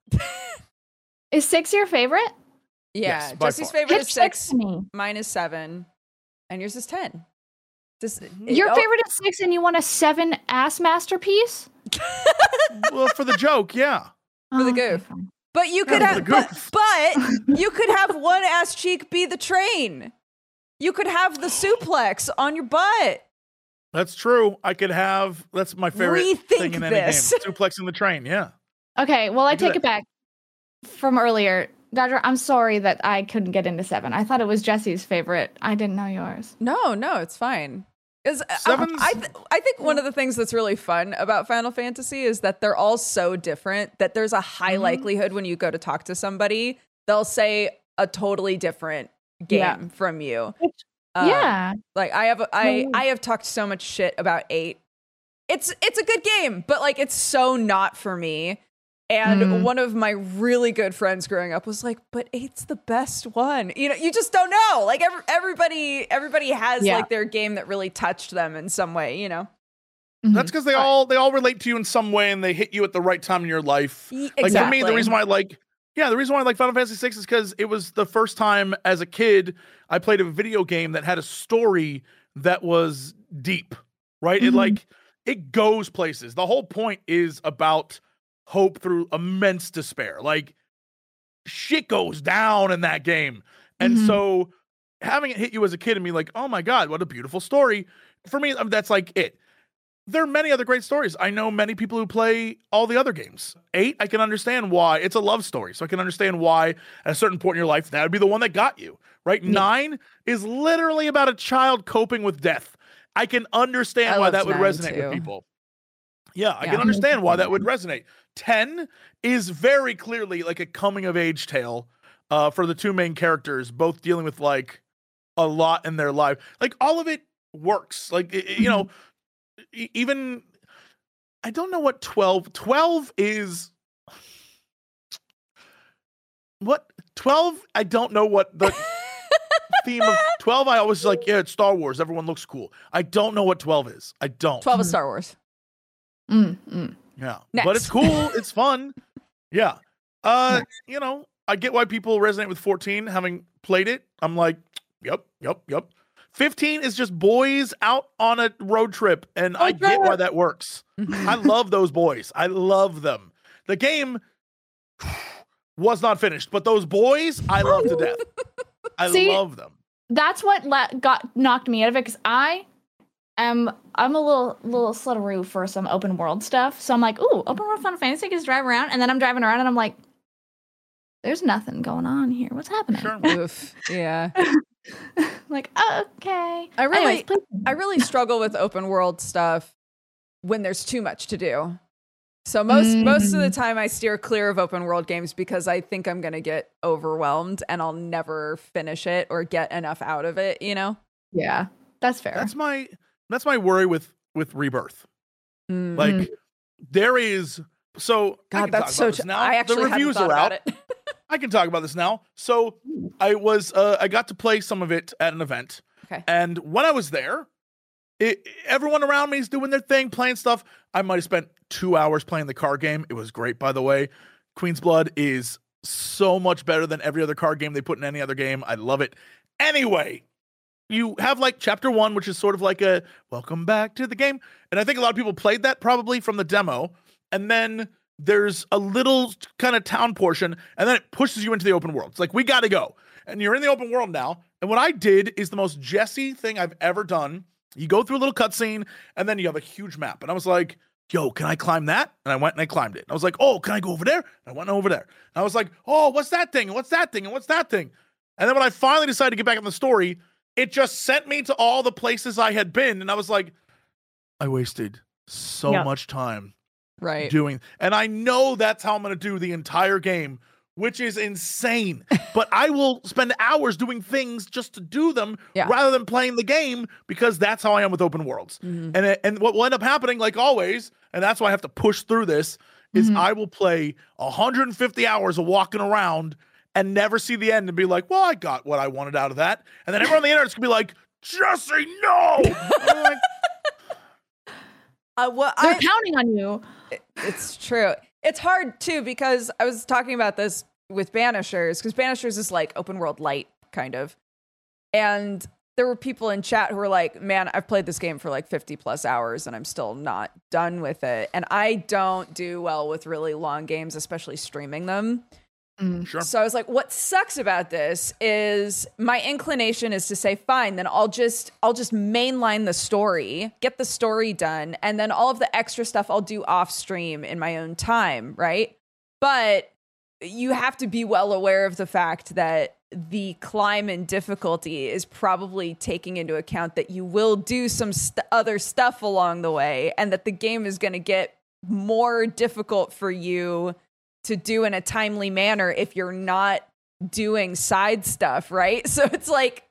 Is six your favorite? Yeah, Yes, by Jesse's far. favorite Pitch is six. to me. Mine is seven, and yours is ten. This, Your oh, favorite is six, and you want a seven ass masterpiece? Well, for the joke, yeah. For the Oh, okay, goof. fine. But you could Yeah, have, the but, goof. but you could have one ass cheek be the train. You could have the suplex on your butt. That's true. I could have, that's my favorite Rethink thing in any this. game. Suplexing the train, yeah. Okay, well, I do take that. it back from earlier. Dodger, I'm sorry that I couldn't get into seven. I thought it was Jesse's favorite. I didn't know yours. No, no, it's fine. Is Seven's- I, th- I think one of the things that's really fun about Final Fantasy is that they're all so different that there's a high Mm-hmm. likelihood when you go to talk to somebody, they'll say a totally different game Yeah. from you. Which- Um, yeah. Like I have I Oh. I have talked so much shit about eight. It's it's a good game, but like it's so not for me. And Mm. one of my really good friends growing up was like, "But eight's the best one." You know, you just don't know. Like every, everybody everybody has Yeah. like their game that really touched them in some way, you know. Mhm. That's because they all they all relate to you in some way and they hit you at the right time in your life. Y- Like for me, the exactly. reason why I like yeah, the reason why I like Final Fantasy six is because it was the first time as a kid I played a video game that had a story that was deep, right? It Mhm. like it goes places. The whole point is about hope through immense despair. Like shit goes down in that game. And Mhm. so having it hit you as a kid and be like, oh my God, what a beautiful story. For me, um, that's like it. There are many other great stories. I know many people who play all the other games. Eight, I can understand why. It's a love story. So I can understand why at a certain point in your life, that would be the one that got you, right? Yeah. Nine is literally about a child coping with death. I can understand I why loved that would nine, resonate too. with people. Yeah, I Yeah. can understand why that would resonate. ten is very clearly like a coming of age tale uh, for the two main characters, both dealing with like a lot in their life. Like all of it works. Like, i- i- you know, e- even I don't know what twelve. twelve is what twelve. I don't know what the theme of twelve. I always like, yeah, it's Star Wars. Everyone looks cool. I don't know what twelve is. I don't. twelve is Star Wars. Mm, mm. Yeah, Next. but it's cool. It's fun. Yeah. Uh, you know, I get why people resonate with fourteen, having played it. I'm like, yep, yep, yep. fifteen is just boys out on a road trip, and I get why that works. I love those boys. I love them. The game was not finished, but those boys, I love to death. I See, love them. That's what la- got knocked me out of it, because I am I'm a little little slutteroo for some open world stuff. So I'm like, ooh, open world Final Fantasy, just drive around, and then I'm driving around and I'm like, there's nothing going on here. What's happening? Sure. Oof. Yeah. Like, okay. I really, Anyways, please- I really struggle with open world stuff when there's too much to do. So most Mm. most of the time I steer clear of open world games because I think I'm going to get overwhelmed and I'll never finish it or get enough out of it, you know? yeah, that's fair. That's my that's my worry with with Rebirth. Mm. Like there is so I God, can that's talk so about this tr- now. I actually the reviews hadn't thought are about out. it. I can talk about this now. So I was uh, I got to play some of it at an event. Okay. And when I was there, it, everyone around me is doing their thing, playing stuff. I might have spent two hours playing the card game. It was great, by the way. Queen's Blood is so much better than every other card game they put in any other game. I love it. Anyway, you have like chapter one, which is sort of like a welcome back to the game. And I think a lot of people played that probably from the demo. And then there's a little kind of town portion, and then it pushes you into the open world. It's like, we got to go. And you're in the open world now. And what I did is the most Jesse thing I've ever done. You go through a little cutscene, and then you have a huge map. And I was like, yo, can I climb that? And I went and I climbed it. And I was like, oh, can I go over there? And I went over there. And I was like, oh, what's that thing? And what's that thing? And what's that thing? And then when I finally decided to get back on the story, it just sent me to all the places I had been. And I was like, I wasted so Yep. much time Right. doing. And I know that's how I'm going to do the entire game, which is insane. But I will spend hours doing things just to do them Yeah. rather than playing the game, because that's how I am with open worlds. Mhm. And it, and what will end up happening, like always, and that's why I have to push through this, is Mhm. I will play one hundred fifty hours of walking around and never see the end and be like, well, I got what I wanted out of that. And then everyone on the internet's gonna be like, Jesse, no! And I'm like, Uh, well, They're I, counting on you. It's true. It's hard too because I was talking about this with Banishers, because Banishers is like open world light kind of. And there were people in chat who were like, man, I've played this game for like fifty plus hours and I'm still not done with it. And I don't do well with really long games, especially streaming them. sure. So I was like, what sucks about this is my inclination is to say, fine, then I'll just I'll just mainline the story, get the story done, and then all of the extra stuff I'll do off stream in my own time, right? But you have to be well aware of the fact that the climb in difficulty is probably taking into account that you will do some st- other stuff along the way, and that the game is going to get more difficult for you to do in a timely manner if you're not doing side stuff, right? So it's like,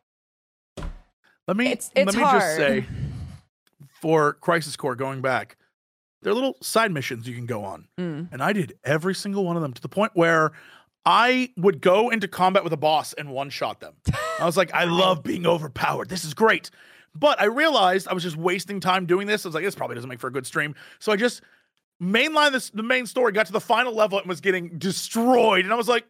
Let me It's- it's let me just hard. say, for Crisis Core, going back, there are little side missions you can go on, mm, and I did every single one of them to the point where I would go into combat with a boss and one shot them. I was like, I love being overpowered. This is great. But I realized I was just wasting time doing this. I was like, this probably doesn't make for a good stream. So I just mainline this the main story, got to the final level and was getting destroyed. And I was like,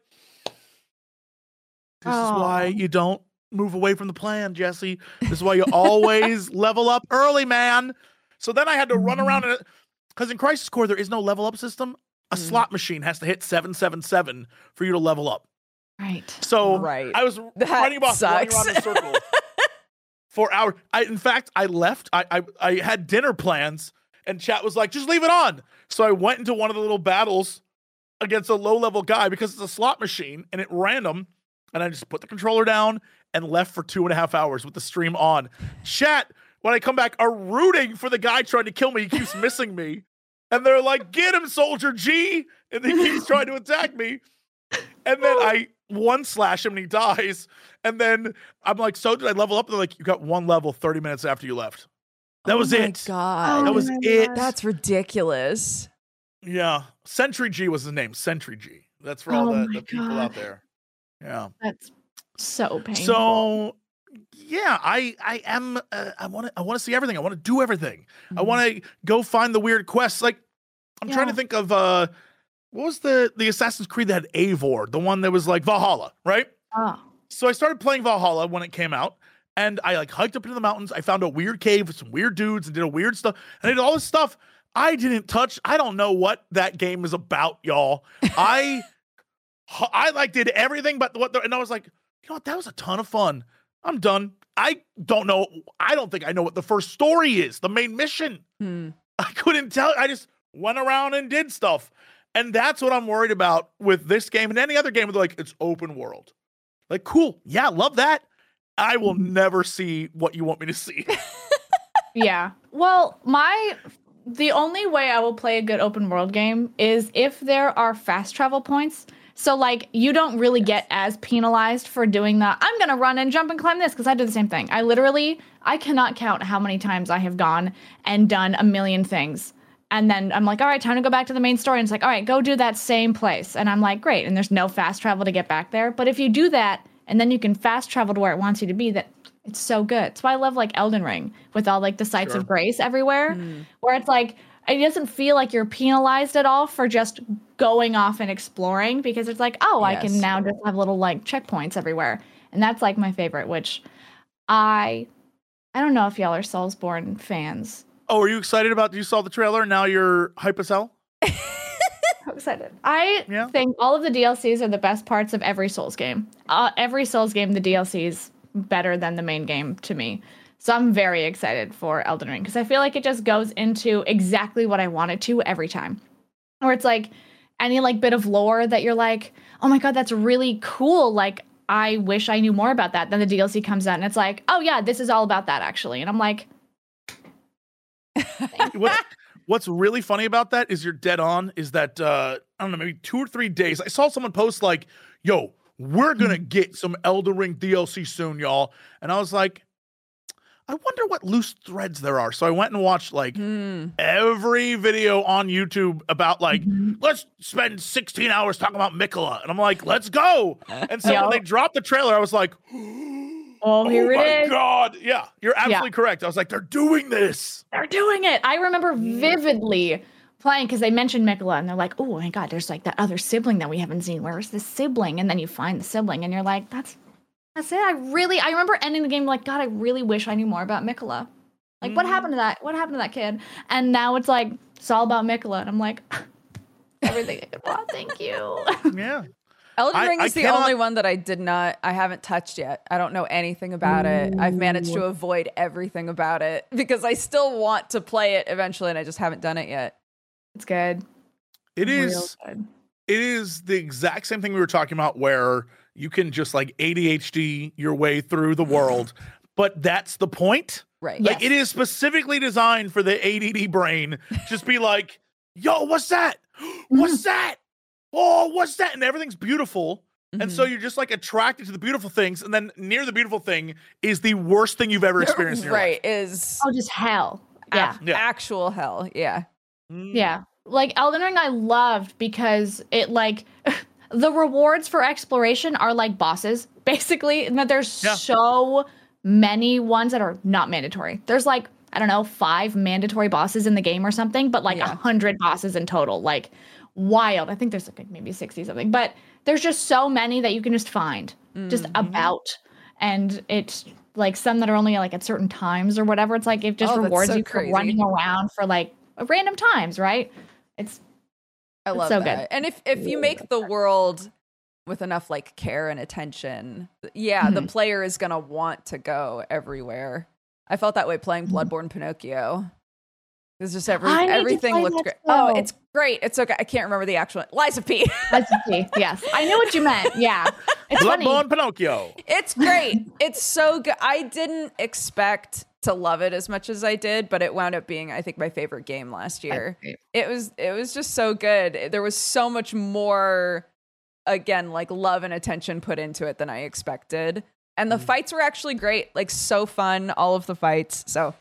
this Aw. is why you don't move away from the plan, Jesse. This is why you always level up early, man. So then I had to run around because in Crisis Core there is no level up system. A Mm. slot machine has to hit seven seven seven for you to level up. Right. So Right. I was That running about running sucks. around in a circle for hours. I in fact I left. I, I I had dinner plans and chat was like, just leave it on. So I went into one of the little battles against a low level guy because it's a slot machine and it random. And I just put the controller down and left for two and a half hours with the stream on. Chat, when I come back, are rooting for the guy trying to kill me. He keeps missing me. And they're like, get him, Soldier G. And he keeps trying to attack me. And then I one slash him and he dies. And then I'm like, so did I level up? And they're like, you got one level thirty minutes after you left. That oh was my it. God. That Oh was my it. gosh. That's ridiculous. Yeah. Sentry G was his name. Sentry G. That's for all Oh the, my the people God. out there. Yeah. That's so painful. So yeah, I I am uh, I want to I want to see everything. I want to do everything. I want to go find the weird quests. Like I'm Yeah. trying to think of uh, what was the the Assassin's Creed that had Eivor, the one that was like Valhalla, right? Oh. So I started playing Valhalla when it came out, and I like hiked up into the mountains. I found a weird cave with some weird dudes and did a weird stuff, and I did all this stuff I didn't touch. I don't know what that game is about, y'all. I I like did everything but what, the, and I was like, you know what? That was a ton of fun. I'm done. I don't know. I don't think I know what the first story is, the main mission. Hmm. I couldn't tell. I just went around and did stuff. And that's what I'm worried about with this game and any other game. They're like, it's open world. Like, cool. Yeah, love that. I will never see what you want me to see. Yeah. Well, my the only way I will play a good open world game is if there are fast travel points. So like you don't really get as penalized for doing the I'm gonna run and jump and climb this because I do the same thing. I literally I cannot count how many times I have gone and done a million things. And then I'm like, all right, time to go back to the main story. And it's like, all right, go do that same place. And I'm like, great. And there's no fast travel to get back there. But if you do that and then you can fast travel to where it wants you to be, that it's so good. That's why I love like Elden Ring with all like the sites Sure. of grace everywhere, Mm. where it's like it doesn't feel like you're penalized at all for just going off and exploring because it's like, oh, I can Yes. now just have little like checkpoints everywhere. And that's like my favorite, which I I don't know if y'all are Soulsborne fans. Oh, are you excited about, you saw the trailer and now you're hype as hell? I'm excited. I Yeah. think all of the D L Cs are the best parts of every Souls game. Uh, every Souls game, the D L C's better than the main game to me. So I'm very excited for Elden Ring because I feel like it just goes into exactly what I want it to every time. Or it's like any like bit of lore that you're like, oh my god, that's really cool. Like I wish I knew more about that. Then the D L C comes out and it's like, oh yeah, this is all about that actually. And I'm like, What, what's really funny about that is you're dead on is that, uh, I don't know, maybe two or three days. I saw someone post like, yo, we're going to get some Elden Ring D L C soon, y'all. And I was like, I wonder what loose threads there are. So I went and watched like Hmm. every video on YouTube about like, Mhm. let's spend sixteen hours talking about Mikola. And I'm like, let's go. And so Yo. when they dropped the trailer, I was like, oh, here my it is. God. Yeah, you're absolutely correct. I was like, they're doing this. They're doing it. I remember vividly playing because they mentioned Mikola and they're like, oh my god, there's like that other sibling that we haven't seen. Where is this sibling? And then you find the sibling and you're like, that's that's it. I really I remember ending the game like, God, I really wish I knew more about Mikola. Like, what Mhm. happened to that? What happened to that kid? And now it's like it's all about Mikola, and I'm like, everything I could want. Thank you. Yeah. Elden I- Ring I is the cannot- only one that I did not, I haven't touched yet. I don't know anything about it. I've managed to avoid everything about it because I still want to play it eventually and I just haven't done it yet. It's good. It Real is. good. It is the exact same thing we were talking about where you can just like A D H D your way through the world, but that's the point. Right. Yeah. Like it is specifically designed for the A D D brain. Just be like, yo, what's that? What's that? Oh, what's that? And everything's beautiful. And so you're just like attracted to the beautiful things. And then near the beautiful thing is the worst thing you've ever experienced in your right. Is Oh, just hell. Yeah. Yeah. actual hell. Yeah. life. Yeah. Like Elden Ring I loved because it like the rewards for exploration are like bosses, basically. And that there's Yeah. so many ones that are not mandatory. There's like, I don't know, five mandatory bosses in the game or something, but like a Yeah. hundred bosses in total. Like wild. I think there's like maybe sixty something. But there's just so many that you can just find just Mhm. about. And it's like some that are only like at certain times or whatever. It's like it just Oh, that's rewards so you for crazy. running around for like random times, right? It's I It's love so that. good. And if if you make the world with enough like care and attention, yeah, the Mhm. player is gonna want to go everywhere. I felt that way playing Mhm. Bloodborne Pinocchio. It's just every I need to everything play looked that great. Oh, still. it's great. It's okay. I can't remember the actual Liza P. Let's see. Yes, I knew what you meant. Yeah, it's funny. Bloodborne Pinocchio. It's great. It's so good. I didn't expect to love it as much as I did, but it wound up being, I think, my favorite game last year. It was it was just so good. There was so much more, again, like love and attention put into it than I expected. And the fights were actually great, like so fun, all of the fights. So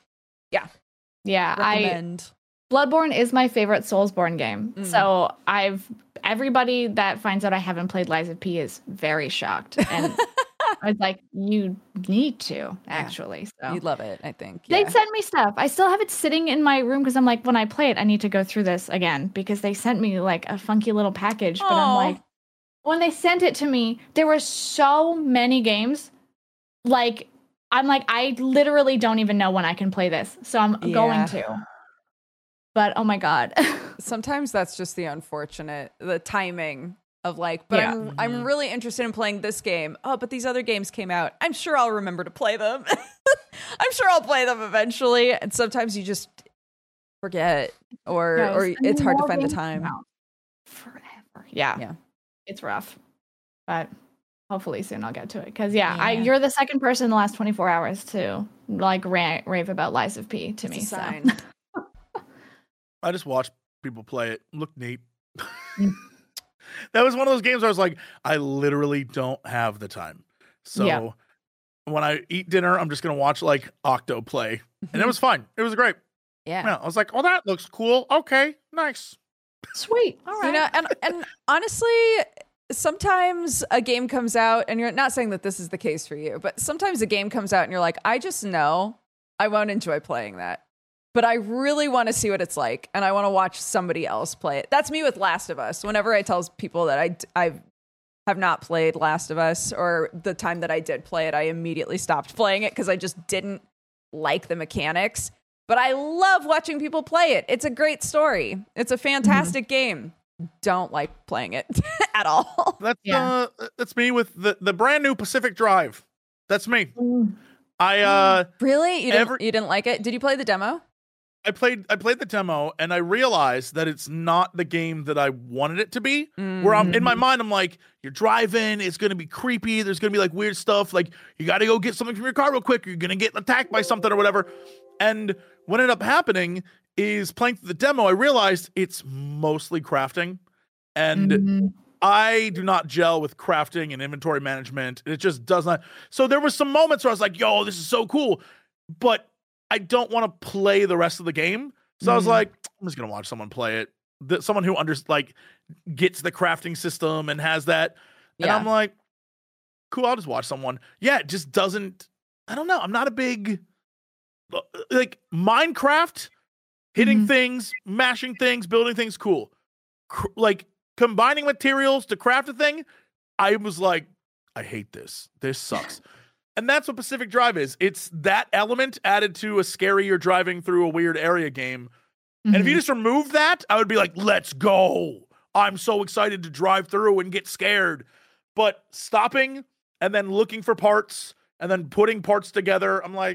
Yeah, I recommend. Bloodborne is my favorite Soulsborne game. Mm. So I've everybody that finds out I haven't played Lies of P is very shocked, and I was like, you need to, actually. So You'd love it, I think. they Yeah. sent me stuff. I still have it sitting in my room because I'm like, when I play it, I need to go through this again because they sent me like a funky little package. But I'm Aw. like, when they sent it to me, there were so many games. Like, I'm like, I literally don't even know when I can play this. So I'm Yeah. going to. But oh my God. Sometimes that's just the unfortunate, the timing of like, but Yeah. I'm I'm really interested in playing this game. Oh, but these other games came out. I'm sure I'll remember to play them. I'm sure I'll play them eventually. And sometimes you just forget or Yes, or and it's hard to more find the games time. come out. Forever. Yeah. Yeah. It's rough. But hopefully soon I'll get to it. Because yeah, I Yeah. you're the second person in the last twenty-four hours to like ra- rave about Lies of P to It's me. a So sign. I just watched people play it. Looked neat. Mm. That was one of those games where I was like, I literally don't have the time. So Yeah. when I eat dinner, I'm just gonna watch like Octo play, and it was fine. It was great. Yeah. Yeah, I was like, oh, that looks cool. Okay, nice. sweet. All right. You know, and and honestly, sometimes a game comes out, and you're not saying that this is the case for you, but sometimes a game comes out, and you're like, I just know I won't enjoy playing that, but I really want to see what it's like, and I want to watch somebody else play it. That's me with Last of Us. Whenever I tell people that I I have not played Last of Us, or the time that I did play it, I immediately stopped playing it because I just didn't like the mechanics. But I love watching people play it. It's a great story. It's a fantastic game. Don't like playing it at all. That's Yeah. uh, that's me with the the brand new Pacific Drive. That's me. Mm. I uh Really? You didn't, Every- you didn't like it? Did you play the demo? I played I played the demo, and I realized that it's not the game that I wanted it to be. Where I'm in my mind, I'm like, you're driving, it's gonna be creepy, there's gonna be like weird stuff, like you gotta go get something from your car real quick, or you're gonna get attacked by something or whatever. And what ended up happening is playing through the demo, I realized it's mostly crafting. And Mhm. I do not gel with crafting and inventory management. It just does not. So there was some moments where I was like, yo, this is so cool. But I don't want to play the rest of the game. So I was Mhm. like, I'm just going to watch someone play it. The, someone who under, like gets the crafting system and has that. And Yeah. I'm like, cool, I'll just watch someone. Yeah, it just doesn't, I don't know. I'm not a big, like Minecraft, hitting Mhm. things, mashing things, building things, cool. Cr- like combining materials to craft a thing, I was like, I hate this. This sucks. And that's what Pacific Drive is. It's that element added to a scary you're driving through a weird area game. And if you Mhm. just remove that, I would be like, let's go. I'm so excited to drive through and get scared. But stopping and then looking for parts and then putting parts together, I'm like,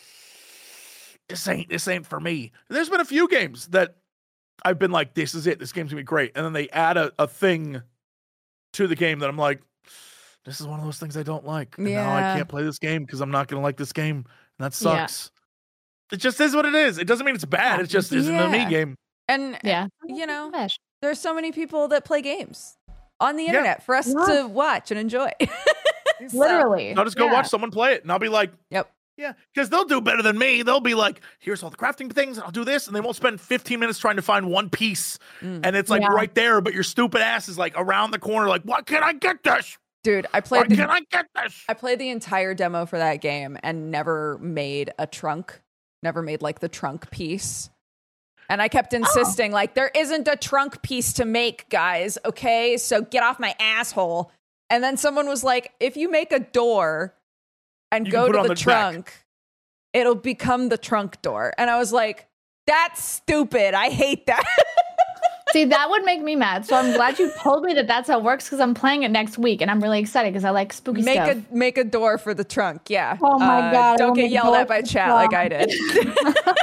this ain't this ain't for me. There's been a few games that I've been like, this is it. This game's gonna be great. And then they add a, a thing to the game that I'm like, this is one of those things I don't like. And now I Yeah. can't play this game because I'm not gonna like this game. And that Yeah. sucks. It just is what it is. It doesn't mean it's bad. It just isn't a me Yeah. game. And Yeah. you know, Mesh. there's so many people that play games on the Yeah. internet for us Yeah. to watch and enjoy. So, Literally. I'll just go Yeah. watch someone play it and I'll be like, Yep. yeah, because they'll do better than me. They'll be like, here's all the crafting things, and I'll do this, and they won't spend fifteen minutes trying to find one piece. Mm. And it's like Yeah. right there, but your stupid ass is like around the corner, like, why can't I get this? Dude, I Why played the can't I get this? I played the entire demo for that game and never made a trunk, never made like the trunk piece. And I kept insisting, like, there isn't a trunk piece to make, guys. Okay, so get off my asshole. And then someone was like, if you make a door and You can go put to it on the, the back. trunk, it'll become the trunk door. And I was like, that's stupid. I hate that. See, that would make me mad. So I'm glad you told me that that's how it works because I'm playing it next week and I'm really excited because I like spooky make stuff. a make a door for the trunk. Yeah. Oh my Uh, God, I Don't will get make yelled doors at by for the chat like I trunk. did.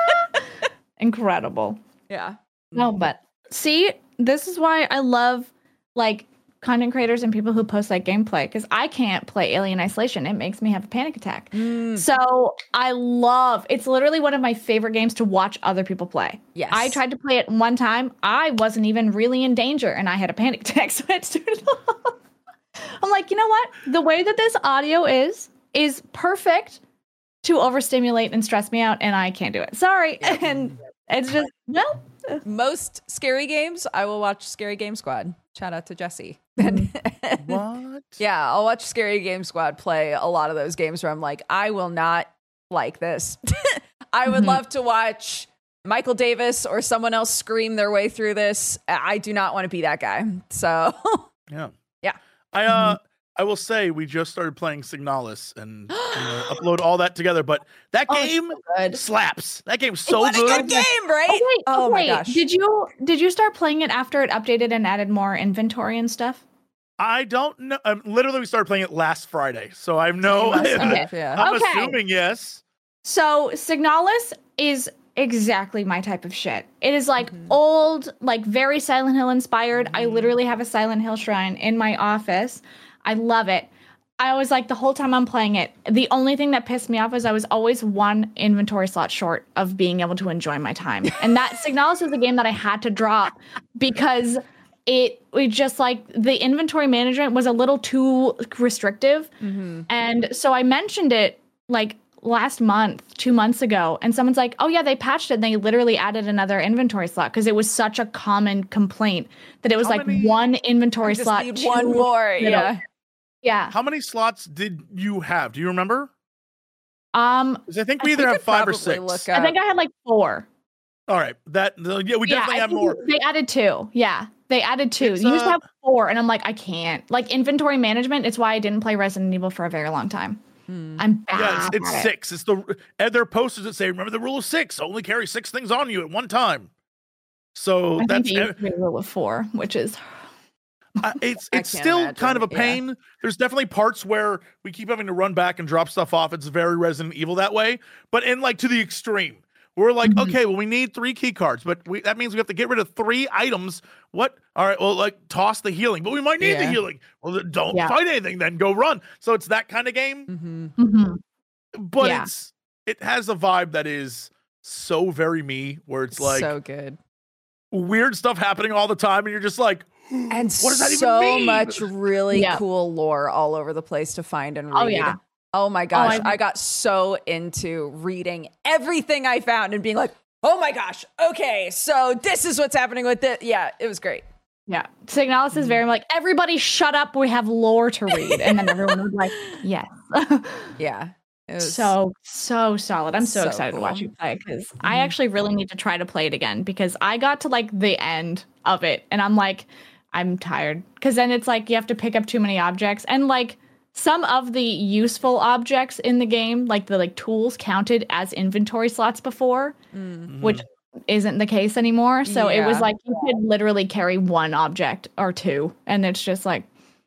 Incredible. Yeah. No, but see, this is why I love like content creators and people who post like gameplay because I can't play Alien Isolation. It makes me have a panic attack. Mm. So I love it's literally one of my favorite games to watch other people play. Yes. I tried to play it one time. I wasn't even really in danger and I had a panic attack, so I had to turn it off. I'm like, you know what? The way that this audio is is perfect to overstimulate and stress me out, and I can't do it. Sorry. And it's just well, most scary games, I will watch Scary Game Squad. Shout out to Jesse. What? Yeah, I'll watch Scary Game Squad play a lot of those games where I'm like, I will not like this. I would Mhm. love to watch Michael Davis or someone else scream their way through this. I do not want to be that guy. So, Yeah. Yeah. I uh I will say we just started playing Signalis and uh, upload all that together, but that Oh, it's game good. slaps. That game's so what a good. good game, right? Oh, wait, oh oh, my wait. gosh. Did you did you start playing it after it updated and added more inventory and stuff? I don't know. Um, literally, we started playing it last Friday, so I have no. Must Okay. have, yeah. I'm Okay. assuming yes. So Signalis is exactly my type of shit. It is like Mhm. old, like very Silent Hill inspired. I literally have a Silent Hill shrine in my office. I love it. I was like the whole time I'm playing it, the only thing that pissed me off was I was always one inventory slot short of being able to enjoy my time. And that Signalis was a game that I had to drop because it it just like the inventory management was a little too restrictive. Mhm. And so I mentioned it like last month, two months ago, and someone's like, oh yeah, they patched it and they literally added another inventory slot because it was such a common complaint that it was How like many- one I inventory just slot. need two one more. middle. Yeah. Yeah. How many slots did you have? Do you remember? Um, Because I think I we either could have five or probably six. look I up. think I had like four. All right, that yeah, we Yeah, definitely I have think more. they added two. Yeah, they added two. It's, you used to uh, have four, and I'm like, I can't. Like inventory management. It's why I didn't play Resident Evil for a very long time. Hmm. I'm bad. Yeah, it's, it's at it. six. It's the and there are posters that say, "Remember the rule of six: only carry six things on you at one time." So I that's think it used to be a rule of four, which is Uh, it's I it's can't still imagine, kind of a yeah. pain. There's definitely parts where we keep having to run back and drop stuff off. It's very Resident Evil that way, but in like to the extreme. We're like, Mhm. okay, well, we need three key cards, but we, that means we have to get rid of three items. What? All right, well, like toss the healing, but we might need the Yeah. healing. Well, then don't Yeah. fight anything, then go run. So it's that kind of game, Mhm. Mhm. but Yeah. it's it has a vibe that is so very me, where it's like so good. weird stuff happening all the time, and you're just like, And what does that even so mean? much really Yeah. cool lore all over the place to find and read. Oh, yeah. Oh my gosh. I- I got so into reading everything I found and being like, oh my gosh, okay, so this is what's happening with it. Yeah, it was great. Yeah. Signalis is very like, everybody shut up, we have lore to read. And then everyone was like, yes. Yeah. It was so, so solid. I'm so, so excited to watch cool. you play because I actually really need to try to play it again because I got to like the end of it and I'm like, I'm tired. Because then it's like you have to pick up too many objects and like some of the useful objects in the game, like the like tools counted as inventory slots before, Mm. which isn't the case anymore. So it was Yeah. like you could literally carry one object or two, and it's just like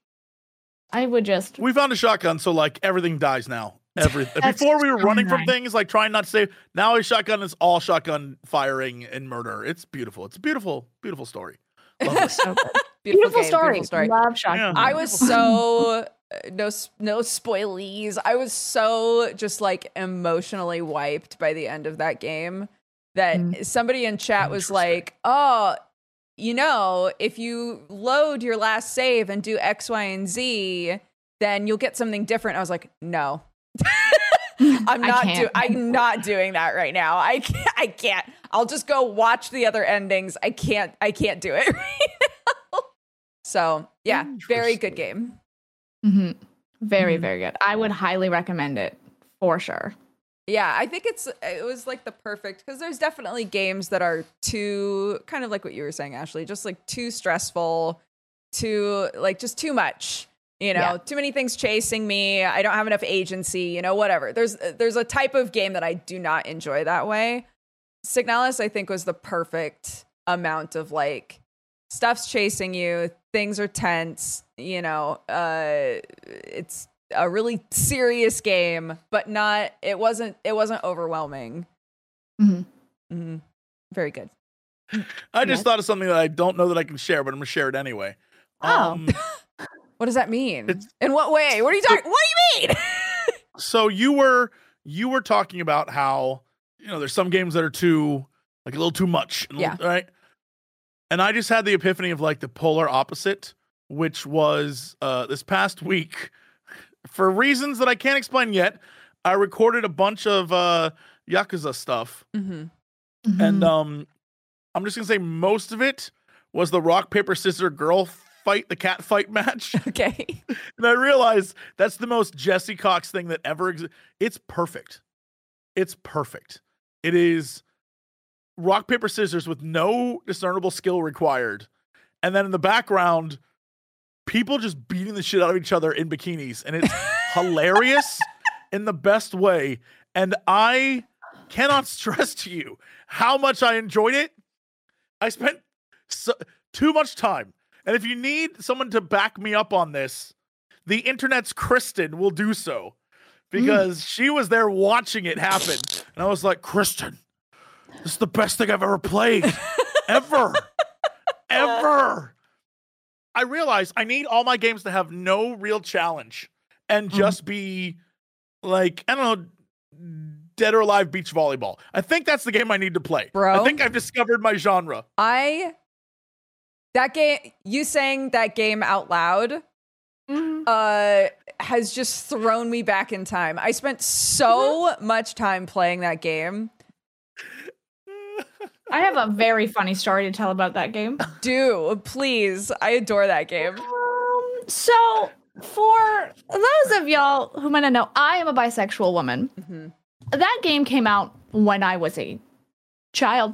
I would just we found a shotgun, so like everything dies now. Every That's before we were so running from nice. things, like trying not to save. Now a shotgun is all shotgun firing and murder. It's beautiful. It's a beautiful, beautiful story. Love it. so good. Beautiful, beautiful, game, story. beautiful story. Love shotgun. Yeah. I was so no s- no spoilies. I was so just like emotionally wiped by the end of that game that Mm. somebody in chat was Interesting. like, "Oh, you know, if you load your last save and do X, Y, and Z, then you'll get something different." I was like, "No." I'm I not do can't. I'm not doing that right now. I can't, I can't. I'll just go watch the other endings. I can't I can't do it right now. So, yeah, very good game. hmm Very, Mhm. very good. I would highly recommend it for sure. Yeah, I think it's it was like the perfect because there's definitely games that are too kind of like what you were saying, Ashley, just like too stressful, too like just too much. You know, Yeah. too many things chasing me. I don't have enough agency. You know, whatever. There's there's a type of game that I do not enjoy that way. Signalis, I think, was the perfect amount of like stuff's chasing you, things are tense. You know, uh, it's a really serious game, but not. It wasn't. It wasn't overwhelming. Mhm. Mhm. Very good. I just Yes. thought of something that I don't know that I can share, but I'm gonna share it anyway. Oh. Um, What does that mean? It's- In what way? What are you talking? What do you mean? so you were you were talking about how you know there's some games that are too like a little too much, and- Yeah. right? And I just had the epiphany of like the polar opposite, which was uh, this past week. For reasons that I can't explain yet, I recorded a bunch of uh, Yakuza stuff, Mm-hmm. Mm-hmm. and um, I'm just gonna say most of it was the rock paper scissors girl fight, the cat fight match. Okay. And I realized that's the most Jesse Cox thing that ever exists. It's perfect. It's perfect. It is rock, paper, scissors with no discernible skill required. And then in the background, people just beating the shit out of each other in bikinis. And it's hilarious in the best way. And I cannot stress to you how much I enjoyed it. I spent so, too much time. And if you need someone to back me up on this, the internet's Kristen will do so. Because mm. she was there watching it happen. And I was like, Kristen, this is the best thing I've ever played. Ever. Ever. I realized I need all my games to have no real challenge and just mm. be like, I don't know, dead or alive beach volleyball. I think that's the game I need to play. Bro, I think I've discovered my genre. I, that game, you saying that game out loud mm. uh, has just thrown me back in time. I spent so mm-hmm. much time playing that game. I have a very funny story to tell about that game. Do, please. I adore that game. Um, so, for those of y'all who might not know, I am a bisexual woman. Mm-hmm. That game came out when I was a child.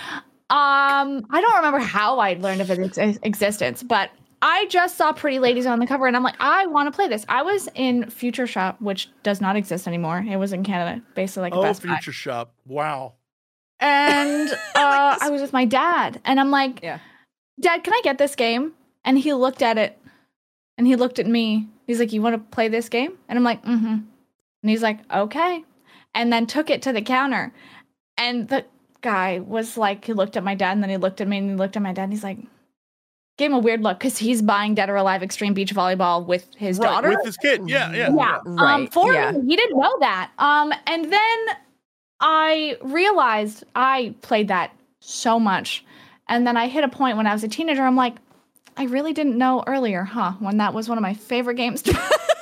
Um, I don't remember how I learned of its ex- existence, but I just saw Pretty Ladies on the cover, and I'm like, I want to play this. I was in Future Shop, which does not exist anymore. It was in Canada, basically like a oh, Best Future Buy. Shop. Wow. And uh, I was with my dad, and I'm like, yeah. Dad, can I get this game? And he looked at it, and he looked at me. He's like, you want to play this game? And I'm like, mm-hmm. And he's like, okay. And then took it to the counter. And the guy was like, he looked at my dad, and then he looked at me, and he looked at my dad, and he's like, gave him a weird look, because he's buying Dead or Alive Extreme Beach Volleyball with his right, daughter. With his kid, yeah, yeah. Yeah, right. Um, for yeah. me, he didn't know that. Um, and then I realized I played that so much. And then I hit a point when I was a teenager, I'm like, I really didn't know earlier, huh? When that was one of my favorite games to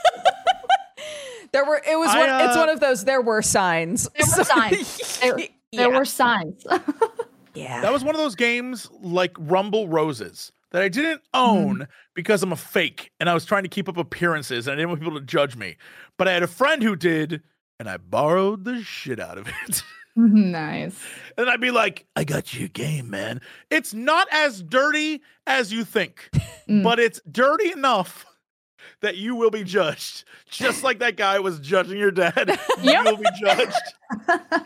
There were, it was, I, one, uh, it's one of those, there were signs. There were signs. There, there yeah. were signs. Yeah. That was one of those games like Rumble Roses that I didn't own mm. because I'm a fake and I was trying to keep up appearances and I didn't want people to judge me. But I had a friend who did, and I borrowed the shit out of it. Nice. And I'd be like, I got you a game, man. It's not as dirty as you think, mm. but it's dirty enough that you will be judged. Just like that guy was judging your dad. Yep. You will be judged.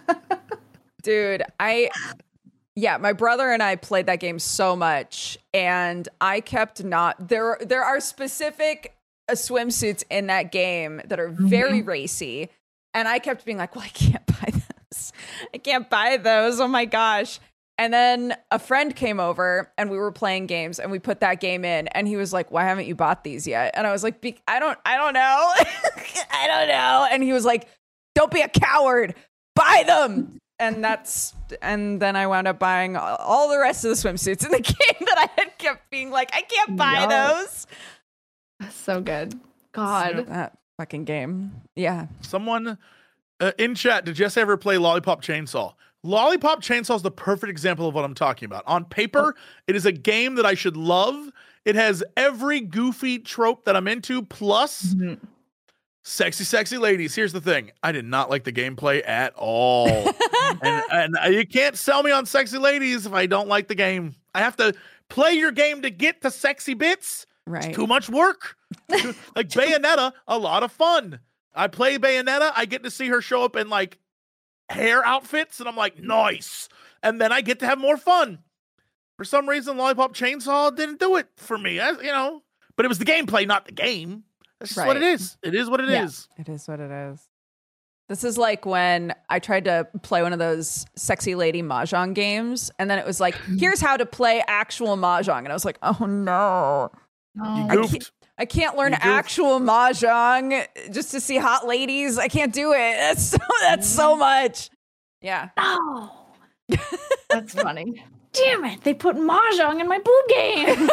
Dude, I... Yeah, my brother and I played that game so much, and I kept not... There, there are specific uh, swimsuits in that game that are very mm-hmm. racy, and I kept being like, well, I can't buy those. I can't buy those. Oh, my gosh. And then a friend came over, and we were playing games, and we put that game in, and he was like, why haven't you bought these yet? And I was like, Be- I don't I don't know. I don't know. And he was like, don't be a coward. Buy them. And that's, and then I wound up buying all the rest of the swimsuits in the game that I had kept being like, I can't buy no. those. That's so good. God. That fucking game. Yeah. Someone uh, in chat, did Jess ever play Lollipop Chainsaw? Lollipop Chainsaw is the perfect example of what I'm talking about. On paper, oh. it is a game that I should love. It has every goofy trope that I'm into, plus... Mm-hmm. Sexy, sexy ladies. Here's the thing. I did not like the gameplay at all. and, and you can't sell me on sexy ladies if I don't like the game. I have to play your game to get to sexy bits. Right. It's too much work. Like Bayonetta, a lot of fun. I play Bayonetta. I get to see her show up in like hair outfits. And I'm like, nice. And then I get to have more fun. For some reason, Lollipop Chainsaw didn't do it for me. I, you know, but it was the gameplay, not the game. That's just right. what it is. It is what it yeah, is. It is what it is. This is like when I tried to play one of those sexy lady mahjong games, and then it was like, here's how to play actual mahjong. And I was like, oh no. You I goofed. can't, I can't learn actual mahjong just to see hot ladies. I can't do it. That's so, that's so much. Yeah. Oh. That's funny. Damn it. They put mahjong in my boob game.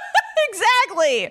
Exactly.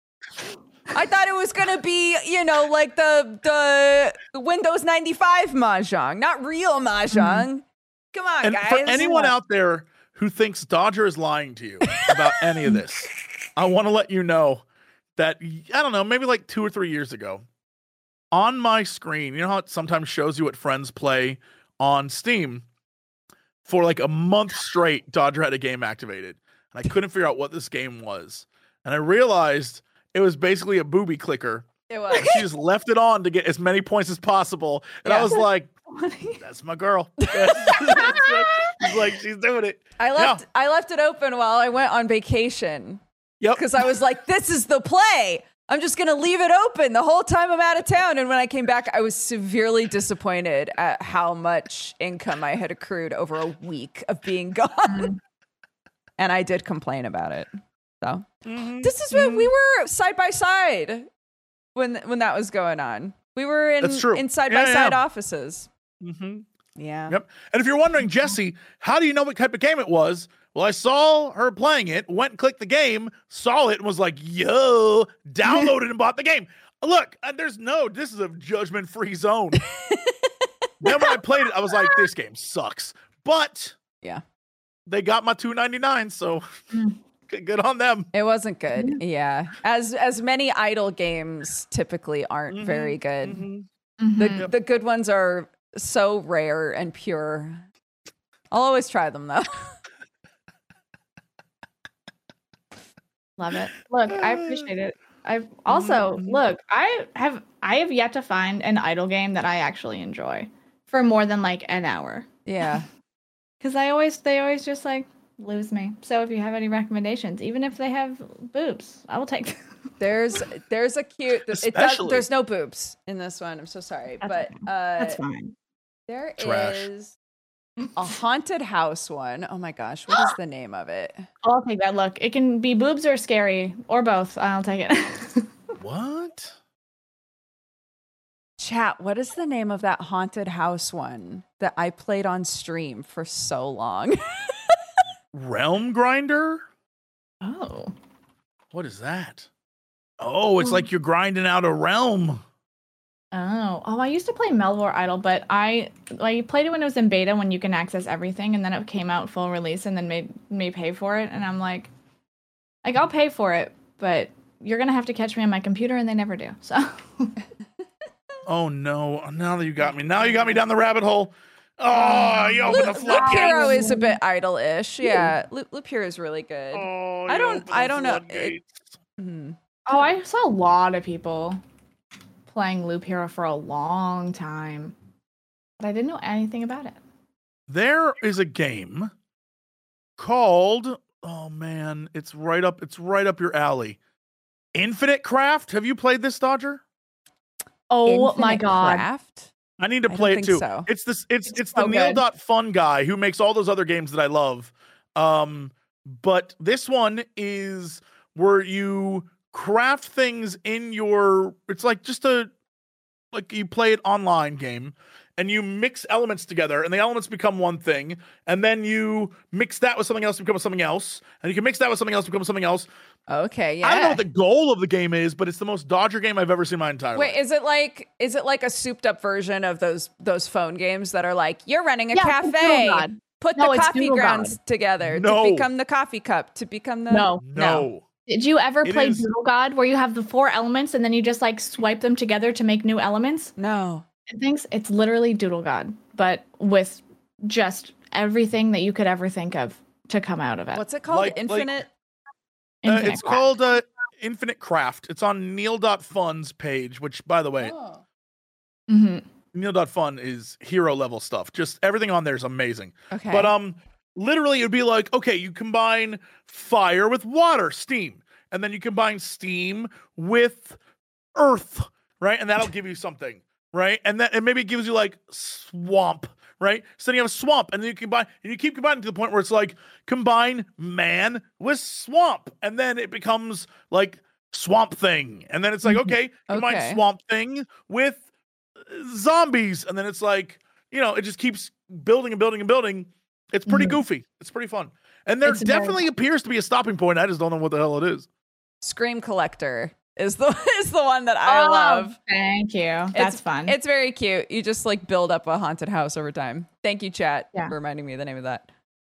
I thought it was gonna be, you know, like the the Windows ninety-five mahjong, not real mahjong. Come on, and guys. for anyone out there who thinks Dodger is lying to you about any of this, I want to let you know that, I don't know, maybe like two or three years ago, on my screen, you know how it sometimes shows you what friends play on Steam? For like a month straight, Dodger had a game activated, and I couldn't figure out what this game was. And I realized it was basically a booby clicker. It was. She just left it on to get as many points as possible. And Yeah. I was like, that's my girl. She's like, she's doing it. I left Yeah. I left it open while I went on vacation Yep. because I was like, this is the play. I'm just going to leave it open the whole time I'm out of town. And when I came back, I was severely disappointed at how much income I had accrued over a week of being gone. And I did complain about it. So Mhm. this is when we were side by side when when that was going on. We were in That's true. in side Yeah, by side yeah. offices. Mhm. Yeah. Yep. And if you're wondering, Jesse, how do you know what type of game it was? Well, I saw her playing it, went and clicked the game, saw it, and was like, yo, downloaded and bought the game. Look, uh, there's no, this is a judgment-free zone. Then when I played it, I was like, this game sucks. But Yeah. they got my two ninety-nine, so good good on them. It wasn't good. Yeah. As as many idle games typically aren't Mhm, very good. mhm. The Mhm. the good ones are so rare and pure. I'll always try them though. Love it. Look, I appreciate it. I've also Mhm. look, I have I have yet to find an idle game that I actually enjoy for more than like an hour. Yeah. Because I always they always just like lose me. So if you have any recommendations, even if they have boobs, I will take them. There's there's a cute it does, Especially- there's no boobs in this one. I'm so sorry. That's But okay. uh That's fine. there Trash. is a haunted house one. Oh my gosh, what is the name of it? I'll take that. Look, it can be boobs or scary or both. I'll take it. What? Chat, what is the name of that haunted house one that I played on stream for so long? Realm Grinder? Oh. What is that? Oh, it's like you're grinding out a realm. Oh, oh! I used to play Melvor Idol, but I I played it when it was in beta, when you can access everything, and then it came out full release, and then made me pay for it, and I'm like, like I'll pay for it, but you're gonna have to catch me on my computer, and they never do. So Oh no! Now that you got me, now you got me down the rabbit hole. Oh, you opened the Loop, Loop floodgates. Hero is a bit idle-ish. Yeah, Loop, Loop Hero is really good. Oh, I you don't- opened I the don't know. It- floodgates. Hmm. oh, I saw a lot of people playing Loop Hero for a long time, but I didn't know anything about it. There is a game called, oh man, it's right up, it's right up your alley. Infinite Craft. Have you played this, Dodger? Oh my Infinite god! Craft? I need to I don't play it think too. so. It's this. It's it's, It's the so Neil good. Dot Fun guy who makes all those other games that I love. Um, but this one is where you craft things in your. It's like just a like you play it online game, and you mix elements together, and the elements become one thing, and then you mix that with something else to become something else, and you can mix that with something else to become something else. Okay, yeah. I don't know what the goal of the game is, but it's the most Dodger game I've ever seen in my entire Wait, life. is it like is it like a souped up version of those those phone games that are like you're running a Yeah, it's cafe, Doodle God. put No, the it's coffee Doodle grounds God. together No. to become the coffee cup to become the No, No. Did you ever It play is- Doodle God, where you have the four elements and then you just like swipe them together to make new elements? no. Things. It's literally Doodle God, but with just everything that you could ever think of to come out of it. What's it called? Like- like- Infinite. Uh, Infinite it's Craft. called uh, Infinite Craft. It's on Neil Dot Fun's page, which, by the way, Oh. Mhm. Neil Dot Fun is hero level stuff. Just everything on there is amazing. Okay. But um, literally, it'd be like, okay, you combine fire with water, steam, and then you combine steam with earth, right? And that'll give you something, right? And then and maybe it gives you like swamp, right? So then you have a swamp, and then you combine, and you keep combining to the point where it's like combine man with swamp, and then it becomes like Swamp Thing, and then it's like, Mhm. okay, combine Okay. Swamp Thing with uh, zombies, and then it's like, you know, it just keeps building and building and building. It's pretty Mhm. goofy. It's pretty fun. And there It's very definitely appears to be a stopping point. I just don't know what the hell it is. Scream Collector is the is the one that I Oh, love. Thank you. That's it's, fun. It's very cute. You just like build up a haunted house over time. Thank you, chat, Yeah. for reminding me of the name of that.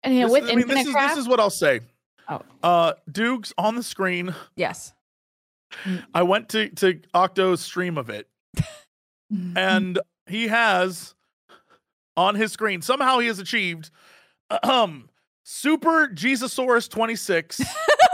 And you know, This, with is- I mean, Infinite this is Craft, this is what I'll say. Oh. Uh, Dukes on the screen. Yes. I went to to Octo's stream of it, and he has on his screen somehow he has achieved um Super Jesusaurus twenty-six,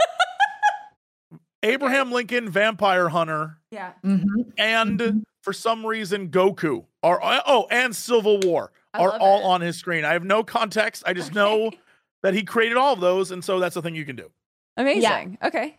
Abraham Lincoln Vampire Hunter, Yeah. Mhm. and Mhm. for some reason Goku are oh and Civil War I are love all it. on his screen. I have no context. I just know Okay. that he created all of those, and so that's the thing you can do. Amazing. Okay.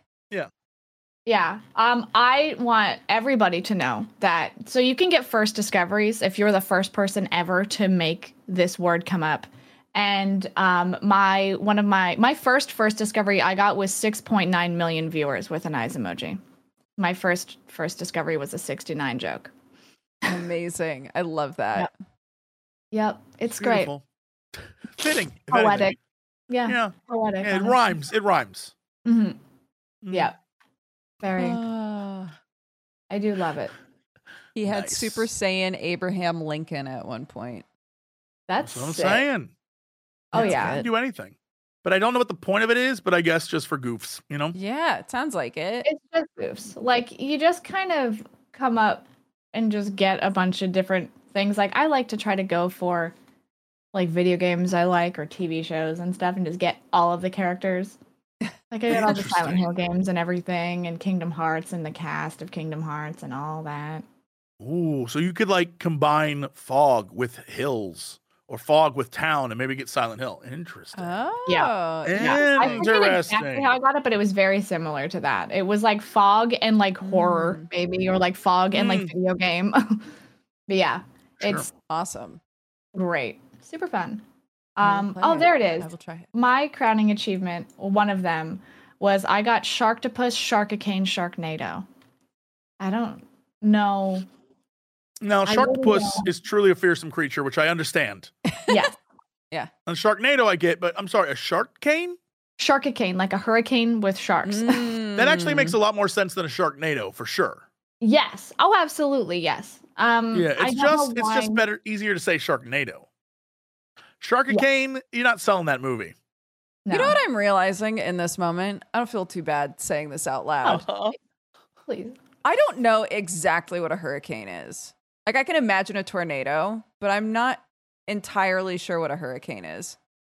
Yeah. Um, I want everybody to know that. So you can get first discoveries if you're the first person ever to make this word come up. And um, my one of my my first first discovery I got was six point nine million viewers with an eyes emoji. My first first discovery was a sixty-nine joke. Amazing. I love that. Yep, it's great. Beautiful. Fitting. if anything. Poetic. Yeah, Yeah. poetic. Yeah, it rhymes. It rhymes. hmm Mm. Yeah, very. Ah. I do love it. He had Nice. Super Saiyan Abraham Lincoln at one point. That's, That's what I'm sick. saying. Oh That's yeah. I can do anything. But I don't know what the point of it is, but I guess just for goofs, you know? Yeah, it sounds like it. It's just goofs. Like you just kind of come up and just get a bunch of different things. Like I like to try to go for like video games I like or T V shows and stuff and just get all of the characters. Like I got all the Silent Interesting. Hill games and everything and Kingdom Hearts and the cast of Kingdom Hearts and all that. Ooh, so you could like combine fog with hills or fog with town and maybe get Silent Hill. Interesting. Oh, Yeah. yeah. I forget exactly Interesting. how I got it, but it was very similar to that. It was like fog and like horror, Mm. maybe, or like fog and like Mm. video game. But yeah, Sure. it's Awesome. great. Super fun. I will Um, play oh, there it I is. will try it. My crowning achievement, one of them, was I got Sharktopus, Sharkicane, Sharknado. I don't know. Now, I really Sharktopus don't. is truly a fearsom creature, which I understand. Yes, And Sharknado I get, but I'm sorry, a shark cane? Sharkicane, like a hurricane with sharks. That actually Mm. makes a lot more sense than a Sharknado for sure. Yes. Oh, absolutely. Yes. Um, Yeah, I it's don't know just it's just why- better easier to say Sharknado. Sharkicane, you're not selling that movie. No. You know what I'm realizing in this moment? I don't feel too bad saying this out loud. Oh, please. I don't know exactly what a hurricane is. Like I can imagine a tornado, but I'm not entirely sure what a hurricane is.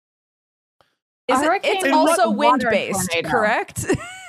A Is it, hurricane it's is also a water wind-based, tornado. correct?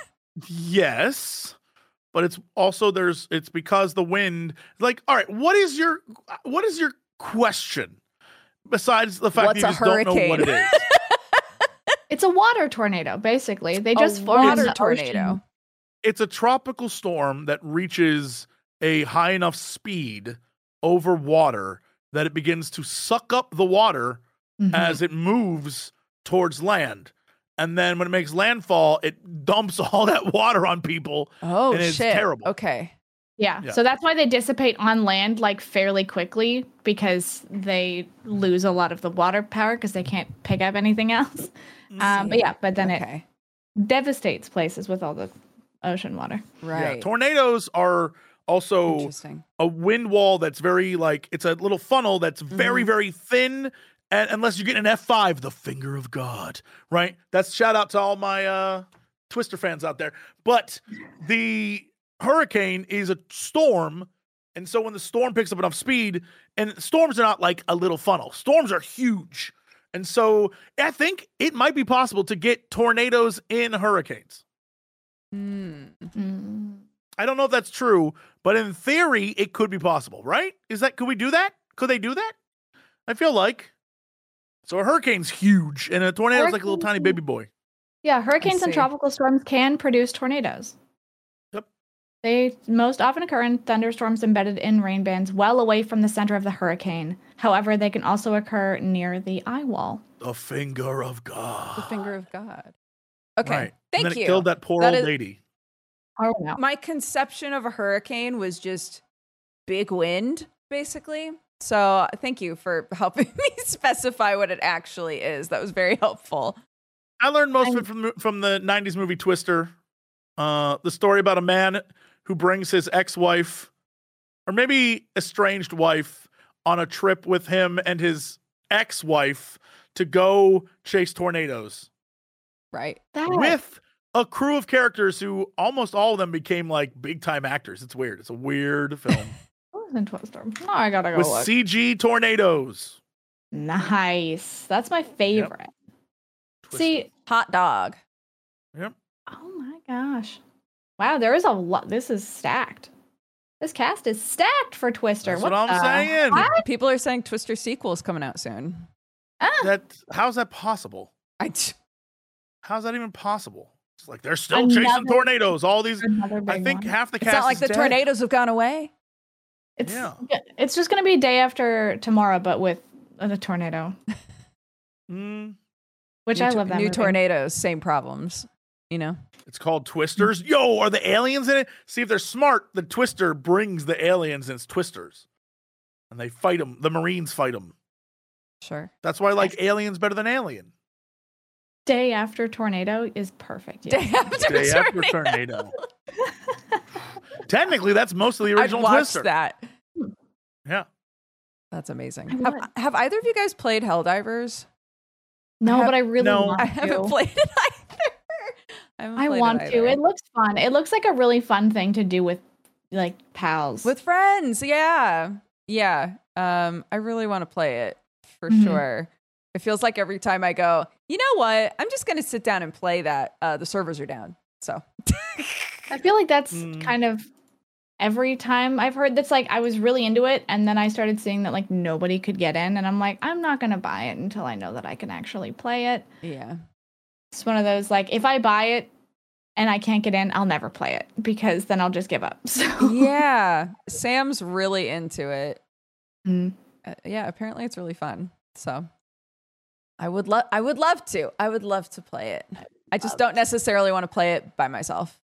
Yes, but it's also there's it's because the wind. Like, all right, what is your what is your question besides the fact What's that a you just don't know what it hurricane? is? It's a water tornado, basically. They A just form in water the tornado. ocean. It's a tropical storm that reaches a high enough speed over water that it begins to suck up the water Mhm. as it moves towards land. And then when it makes landfall, it dumps all that water on people. Oh And it's shit! terrible. Okay. Yeah. Yeah. So that's why they dissipate on land like fairly quickly because they lose a lot of the water power because they can't pick up anything else. Um, but yeah, but then Okay. it devastates places with all the ocean water. Right. Yeah, tornadoes are also Interesting. a wind wall that's very like it's a little funnel that's very Mhm. very thin, and unless you get an F five, the finger of God, right? That's shout out to all my uh Twister fans out there. But the hurricane is a storm, and so when the storm picks up enough speed, and storms are not like a little funnel, storms are huge, and so I think it might be possible to get tornadoes in hurricanes. Mm. Mm. I don't know if that's true, but in theory, it could be possible, right? Is that could we do that? Could they do that? I feel like. So a hurricane's huge, and a tornado's like a little tiny baby boy. Yeah, hurricanes and see. tropical storms can produce tornadoes. Yep. They most often occur in thunderstorms embedded in rain bands well away from the center of the hurricane. However, they can also occur near the eye wall. The finger of God. The finger of God. Okay. Right. Thank and then you. It killed that poor That old is- lady. Oh no. My conception of a hurricane was just big wind, basically. So thank you for helping me specify what it actually is. That was very helpful. I learned most of it from from the nineties movie Twister. Uh, the story about a man who brings his ex-wife, or maybe estranged wife, on a trip with him and his ex-wife to go chase tornadoes Right. That, with a crew of characters who almost all of them became like big time actors. It's weird. It's a weird film what was in Twister? Oh, I gotta go with look. C G tornadoes. Nice. That's my favorite. See, Hot dog. Yep. oh my gosh. Wow, there is a lot. This is stacked. This cast is stacked for Twister. That's what, what I'm the- saying. What? People are saying Twister sequel is coming out soon. Ah, That how's that possible? I How's that even possible? It's like they're still chasing Another- tornadoes. All these. another I big think one. half the It's cast. not like is the dead. tornadoes have gone away. It's Yeah. it's just gonna be day after tomorrow, but with a tornado. Mm, Which New I tor- love that New movie. tornadoes, same problems. You know? it's called Twisters. Yo, are the aliens in it? See if they're smart. The Twister brings the aliens and it's Twisters, and they fight them. The Marines fight them. Sure. That's why I like Aliens better than Alien. Day after tornado is perfect. Day Yeah. after Day after tornado. tornado. Technically, that's most of the I'd original watch Twister. that. Yeah. That's amazing. I Have, would. have either of you guys played Helldivers? No, have- but I really no. want I to. haven't played it either. I, haven't I played want it to. either. It looks fun. It looks like a really fun thing to do with like pals. With friends, yeah. Yeah. Um, I really want to play it for Mhm. sure. It feels like every time I go, you know what? I'm just gonna sit down and play that. Uh, the servers are down. So I feel like that's Mm. kind of every time I've heard that's like I was really into it and then I started seeing that like nobody could get in and I'm like, I'm not gonna buy it until I know that I can actually play it. yeah. It's one of those like if I buy it and I can't get in, I'll never play it because then I'll just give up. So Yeah. Sam's really into it. Mm. Uh, yeah, apparently it's really fun. So I would love I would love to. I would love to play it. I just don't necessarily want to play it by myself.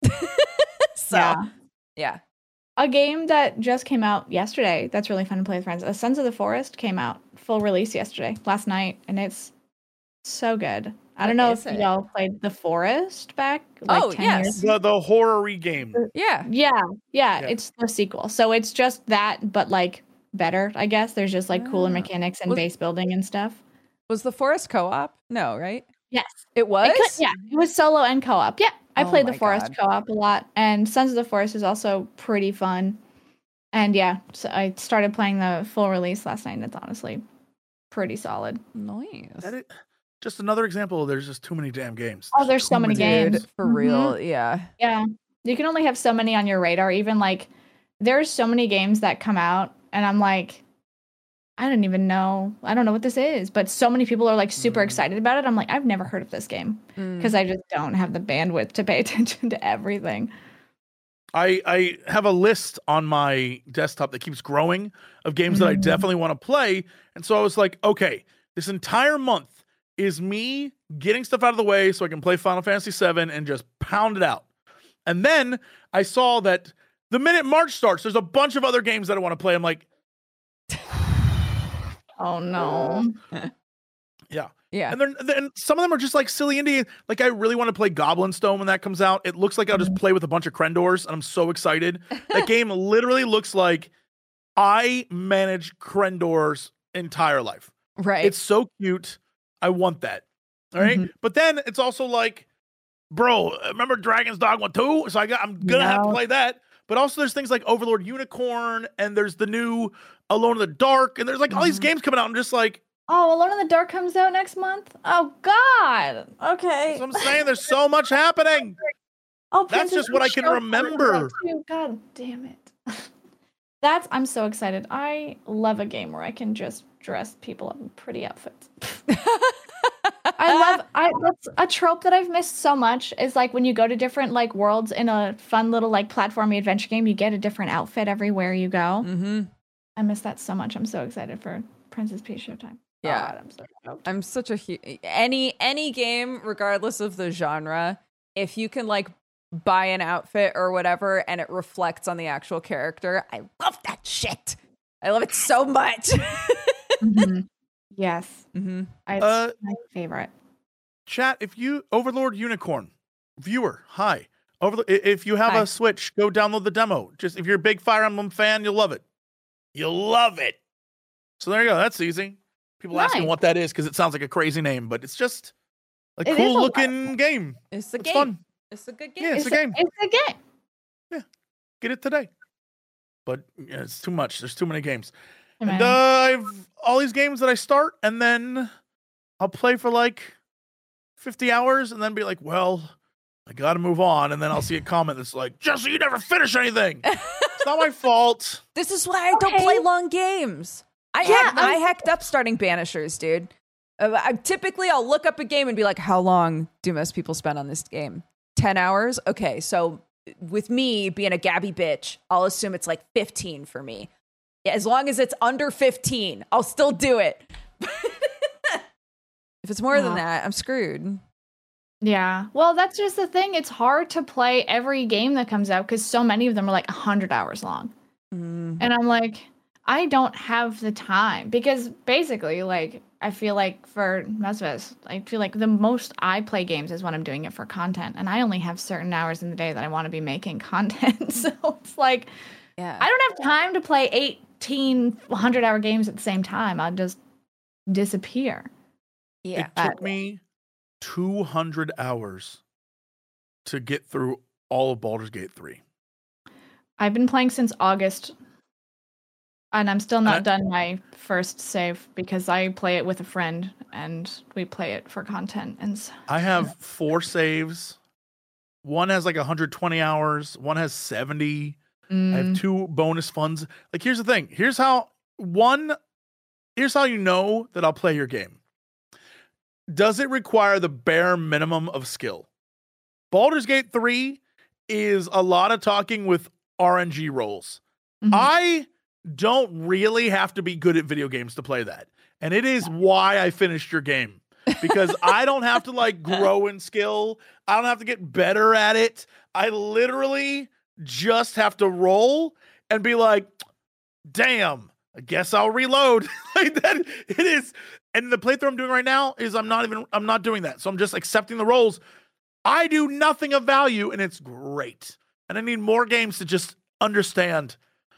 so Yeah. yeah. A game that just came out yesterday that's really fun to play with friends. Uh, Sons of the Forest came out full release yesterday, last night, and it's so good. I don't What know is if it? y'all played The Forest back like Oh, ten yes. years The the horror-y game. Yeah. Yeah, yeah, Yeah. it's the sequel. So it's just that, but like better, I guess. There's just like cooler Ah. mechanics and Was- base building and stuff. Was the Forest co-op? No, right? Yes. It was? It could- yeah, it was solo and co-op. Yeah, I Oh played the my Forest God. co-op a lot, and Sons of the Forest is also pretty fun. And yeah, so I started playing the full release last night, and it's honestly pretty solid. Nice. That it, just another example. There's just too many damn games. Oh, there's so Too many Dude, games. for Mhm. real. Yeah. Yeah, you can only have so many on your radar. Even like, there's so many games that come out, and I'm like, I don't even know. I don't know what this is, but so many people are like super Mm. excited about it. I'm like, I've never heard of this game Mm. because I just don't have the bandwidth to pay attention to everything. I, I have a list on my desktop that keeps growing of games that I Mhm. definitely want to play. And so I was like, okay, this entire month is me getting stuff out of the way so I can play Final Fantasy seven and just pound it out. And then I saw that the minute March starts, there's a bunch of other games that I want to play. I'm like, Oh no. yeah. Yeah. And then then some of them are just like silly indie. Like I really want to play Goblin Stone when that comes out. It looks like I'll just play with a bunch of Krendors, and I'm so excited. That game literally looks like I manage Krendor's entire life. Right. It's so cute. I want that. All right? Mhm. But then it's also like, bro, remember Dragon's Dogma two? So I got I'm gonna have to No. play that. But also there's things like Overlord Unicorn, and there's the new Alone in the Dark, and there's like all these Mhm. games coming out. I'm just like, Oh, Alone in the Dark comes out next month. Oh God. Okay. that's what I'm saying. There's so much happening. Oh, That's Princess just what I Peach can Show remember. comes out too. God damn it. That's I'm so excited. I love a game where I can just dress people up in pretty outfits. I love I that's a trope that I've missed so much is like when you go to different like worlds in a fun little like platformy adventure game, you get a different outfit everywhere you go. Mm-hmm. I miss that so much. I'm so excited for Princess Peach Showtime. Yeah. God, I'm so stoked. I'm such a hu- any any game, regardless of the genre, if you can like buy an outfit or whatever and it reflects on the actual character, I love that shit. I love it so much. Mhm. Yes. mm-hmm. It's Uh, my favorite. Chat, if you Overlord Unicorn viewer, hi. Over if you have Hi. a Switch, go download the demo. Just if you're a big Fire Emblem fan, you'll love it. You'll love it. So there you go. That's easy. People ask me Nice. what that is because it sounds like a crazy name, but it's just a It is a cool lot looking game. It's a It's game. fun. It's a good game. Yeah, it's a game. It's a game. Get it today. But yeah, it's too much. There's too many games. Hey, And man. uh, I have all these games that I start, and then I'll play for like fifty hours, and then be like, well, I got to move on. And then I'll see a comment that's like, Jesse, you never finish anything. It's not my fault. This is why I don't Okay. play long games. I Yeah, hacked, I I'm- hacked up starting Banishers, dude. Uh, I typically I'll look up a game and be like, how long do most people spend on this game? ten hours? Okay, so with me being a Gabby bitch, I'll assume it's like fifteen for me. As long as it's under fifteen, I'll still do it. If it's more than Wow. that, I'm screwed. Yeah. Well, that's just the thing. It's hard to play every game that comes out because so many of them are like one hundred hours long. Mm. And I'm like, I don't have the time because basically, like, I feel like for most of us, I feel like the most I play games is when I'm doing it for content. And I only have certain hours in the day that I want to be making content. So it's like, Yeah. I don't have time to play eighteen one hundred hour games at the same time. I'll just disappear. yeah. It took me two hundred hours to get through all of Baldur's Gate three. I've been playing since August, and I'm still not Uh, done my first save because I play it with a friend and we play it for content. And s- I have four saves. One has like one hundred twenty hours. One has seventy. I Mm, have two bonus funds. Like, here's the thing. Here's how one. Here's how you know that I'll play your game. Does it require the bare minimum of skill? Baldur's Gate three is a lot of talking with R N G rolls. mhm. I don't really have to be good at video games to play that. And it is why I finished your game. Because I don't have to like grow in skill. I don't have to get better at it. I literally just have to roll and be like, damn, I guess I'll reload. Like that it is. And the playthrough I'm doing right now is I'm not even I'm not doing that. So I'm just accepting the rolls. I do nothing of value and it's great. And I need more games to just understand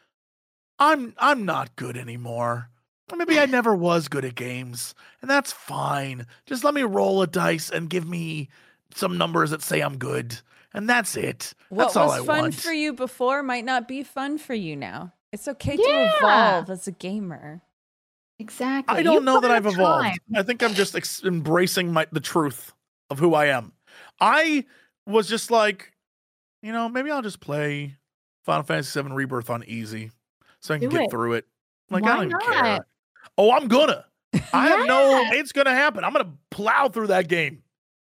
I'm I'm not good anymore. Or maybe I never was good at games, and that's fine. Just let me roll a dice and give me some numbers that say I'm good, and that's it. What That's all was I fun want. for you before might not be fun for you now. It's okay to Yeah. evolve as a gamer. Exactly. I You don't know put that in I've the evolved. time. I think I'm just ex- embracing my the truth of who I am. I was just like, you know, maybe I'll just play Final Fantasy seven Rebirth on easy so I can Do get it. through it. Like, Why I don't even care. not? Oh, I'm gonna. I have no. Yeah. It's gonna happen. I'm gonna plow through that game.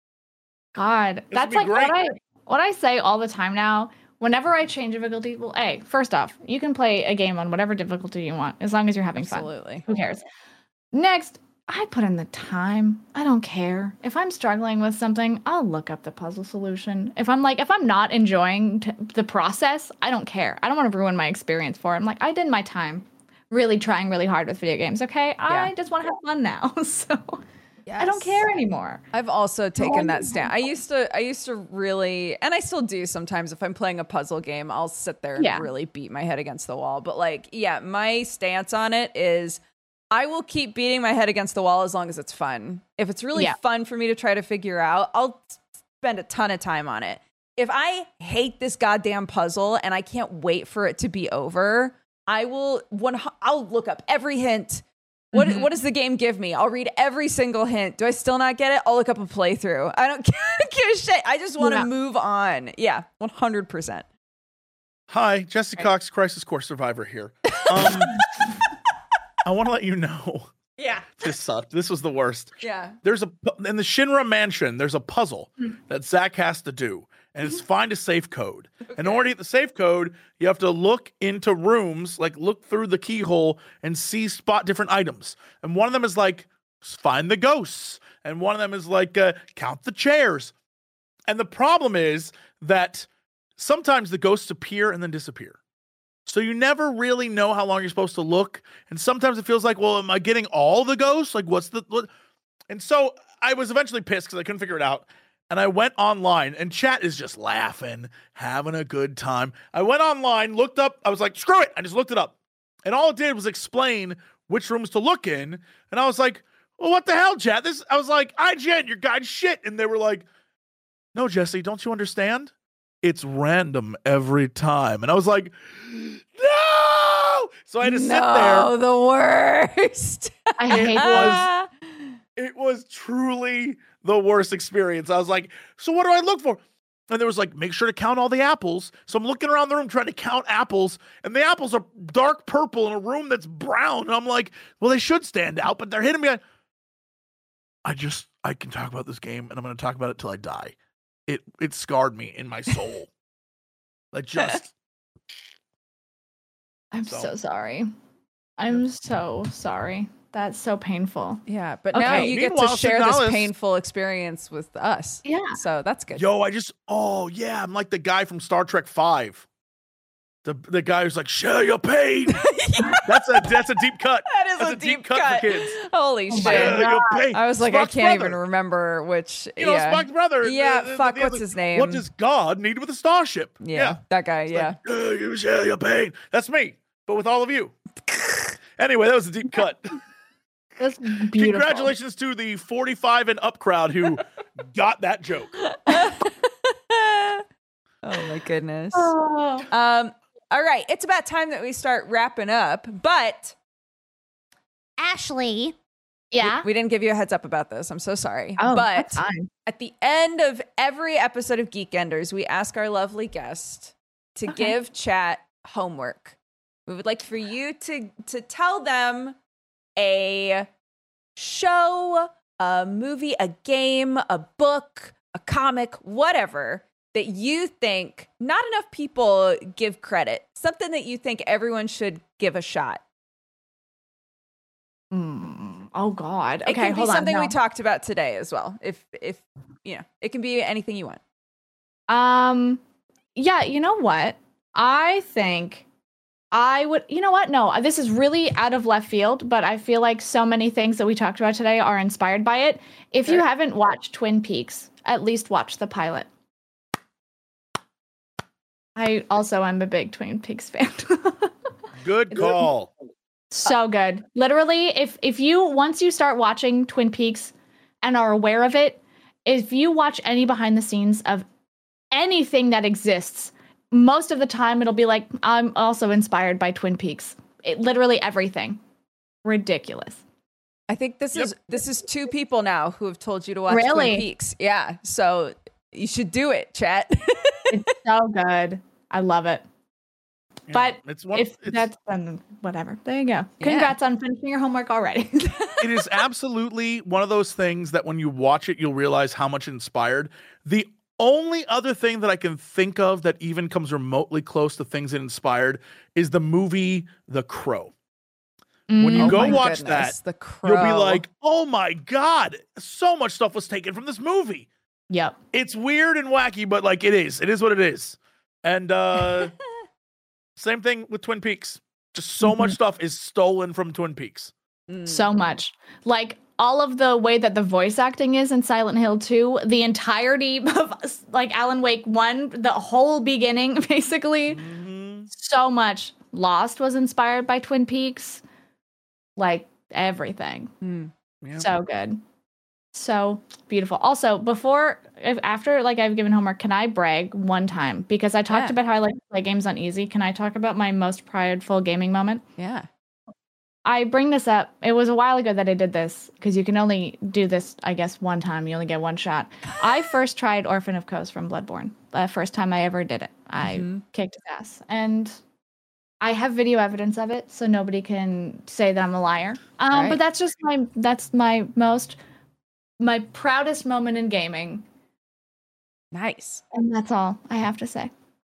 God, that's be like what great. I what I say all the time now. Whenever I change difficulty, well, hey, first off, you can play a game on whatever difficulty you want as long as you're having fun. Absolutely. Who cares? Next, I put in the time. I don't care. If I'm struggling with something, I'll look up the puzzle solution. If I'm like, if I'm not enjoying t- the process, I don't care. I don't want to ruin my experience for it. I'm like, I did my time really trying really hard with video games, okay? I Yeah. just want to have fun now. So I don't care anymore. I've also taken that Oh. stand. I used to I used to really, and I still do sometimes if I'm playing a puzzle game, I'll sit there and Yeah. really beat my head against the wall. But like, yeah, my stance on it is I will keep beating my head against the wall as long as it's fun. If it's really Yeah. fun for me to try to figure out, I'll spend a ton of time on it. If I hate this goddamn puzzle and I can't wait for it to be over, I will one I'll look up every hint. What Mhm. what does the game give me? I'll read every single hint. Do I still not get it? I'll look up a playthrough. I don't give a shit. I just want to Yeah. move on. Yeah, one hundred percent. Hi, Jesse Cox, Crisis Core Survivor here. Um, I want to let you know Yeah. this sucked. This was the worst. Yeah. There's a pu- in the Shinra mansion. There's a puzzle that Zach has to do, and it's find a safe code. In order to get the safe code, you have to look into rooms, like look through the keyhole and see spot different items. And one of them is like find the ghosts, and one of them is like uh, count the chairs. And the problem is that sometimes the ghosts appear and then disappear. So you never really know how long you're supposed to look. And sometimes it feels like, well, am I getting all the ghosts? Like, what's the... What? And so I was eventually pissed because I couldn't figure it out. And I went online, and chat is just laughing, having a good time. I went online, looked up. I was like, screw it. I just looked it up. And all it did was explain which rooms to look in. And I was like, well, what the hell, chat? This I was like, I G N, your guide shit. And they were like, no, Jesse, don't you understand? It's random every time. And I was like, no! So I had to sit there. No, the worst. I hate was- It was truly the worst experience. I was like, so what do I look for? And there was like, make sure to count all the apples. So I'm looking around the room trying to count apples, and the apples are dark purple in a room that's brown. And I'm like, well, they should stand out, but they're hitting me. I, I just, I can talk about this game, and I'm going to talk about it till I die. It it scarred me in my soul. Like just. I'm So- so sorry. I'm so sorry. That's so painful. Yeah, but now Okay. you get to Meanwhile, share this Signalis- painful experience with us. Yeah. So that's good. Yo, I just, oh yeah, I'm like the guy from Star Trek Five. The the guy who's like, share your pain. That's a that's a deep cut. That is That's a, deep, cut. for kids. Holy Oh shit. my Share your pain. I was like, Spock's I can't brother. even remember which. You know, yeah. Spock's brother. Yeah, the- the- fuck, the what's other- his name? What does God need with a starship? yeah, that guy. It's Yeah. like, "Uh, you share your pain. That's me, but with all of you. Anyway, that was a deep cut. That's beautiful. Congratulations to the forty-five and up crowd who got that joke. Oh my goodness. Oh. Um. All right, it's about time that we start wrapping up, but Ashley. Yeah. we, we didn't give you a heads up about this. I'm so sorry. Oh, but that's fine. at the end of every episode of Geekenders, we ask our lovely guest to Okay. give chat homework. We would like for you to to tell them a show, a movie, a game, a book, a comic, whatever that you think not enough people give credit. Something that you think everyone should give a shot. Mm, oh God. It Okay, can be hold on. something we no. talked about today as well. If if you know, it can be anything you want. Um, yeah, you know what? I think I would, you know what? No, this is really out of left field, but I feel like so many things that we talked about today are inspired by it. If you Sure. haven't watched Twin Peaks, at least watch the pilot. I also am a big Twin Peaks fan. Good call. So good. Literally, if if you once you start watching Twin Peaks and are aware of it, if you watch any behind the scenes of anything that exists, most of the time it'll be like, I'm also inspired by Twin Peaks. It, literally everything. Ridiculous. I think this Yep. is this is two people now who have told you to watch Really? Twin Peaks. Yeah, so you should do it, chat. It's so good. I love it. Yeah, But it's one. if it's, that's then whatever. There you go. Congrats on finishing your homework already. it is absolutely one of those things that when you watch it, you'll realize how much it inspired. The only other thing that I can think of that even comes remotely close to things it inspired is the movie The Crow. When you Oh go my watch goodness, that, The Crow. you'll be like, oh my God, so much stuff was taken from this movie. Yep. It's weird and wacky, but like it is. It is what it is. And uh same thing with Twin Peaks. Just so much stuff is stolen from Twin Peaks. Mm. So much. Like all of the way that the voice acting is in Silent Hill two, the entirety of like Alan Wake one, the whole beginning, basically. Mhm. So much. Lost was inspired by Twin Peaks. Like everything. Mm. Yeah. So good. So beautiful. Also, before, if, after like I've given homework, can I brag one time? Because I talked Yeah. about how I like to play games on easy. Can I talk about my most prideful gaming moment? Yeah. I bring this up. It was a while ago that I did this because you can only do this, I guess, one time. You only get one shot. I first tried Orphan of Kos from Bloodborne. The first time I ever did it. I Mhm. kicked his ass. And I have video evidence of it, so nobody can say that I'm a liar. Um, Right. But that's just my, that's my most, my proudest moment in gaming. Nice. And that's all I have to say.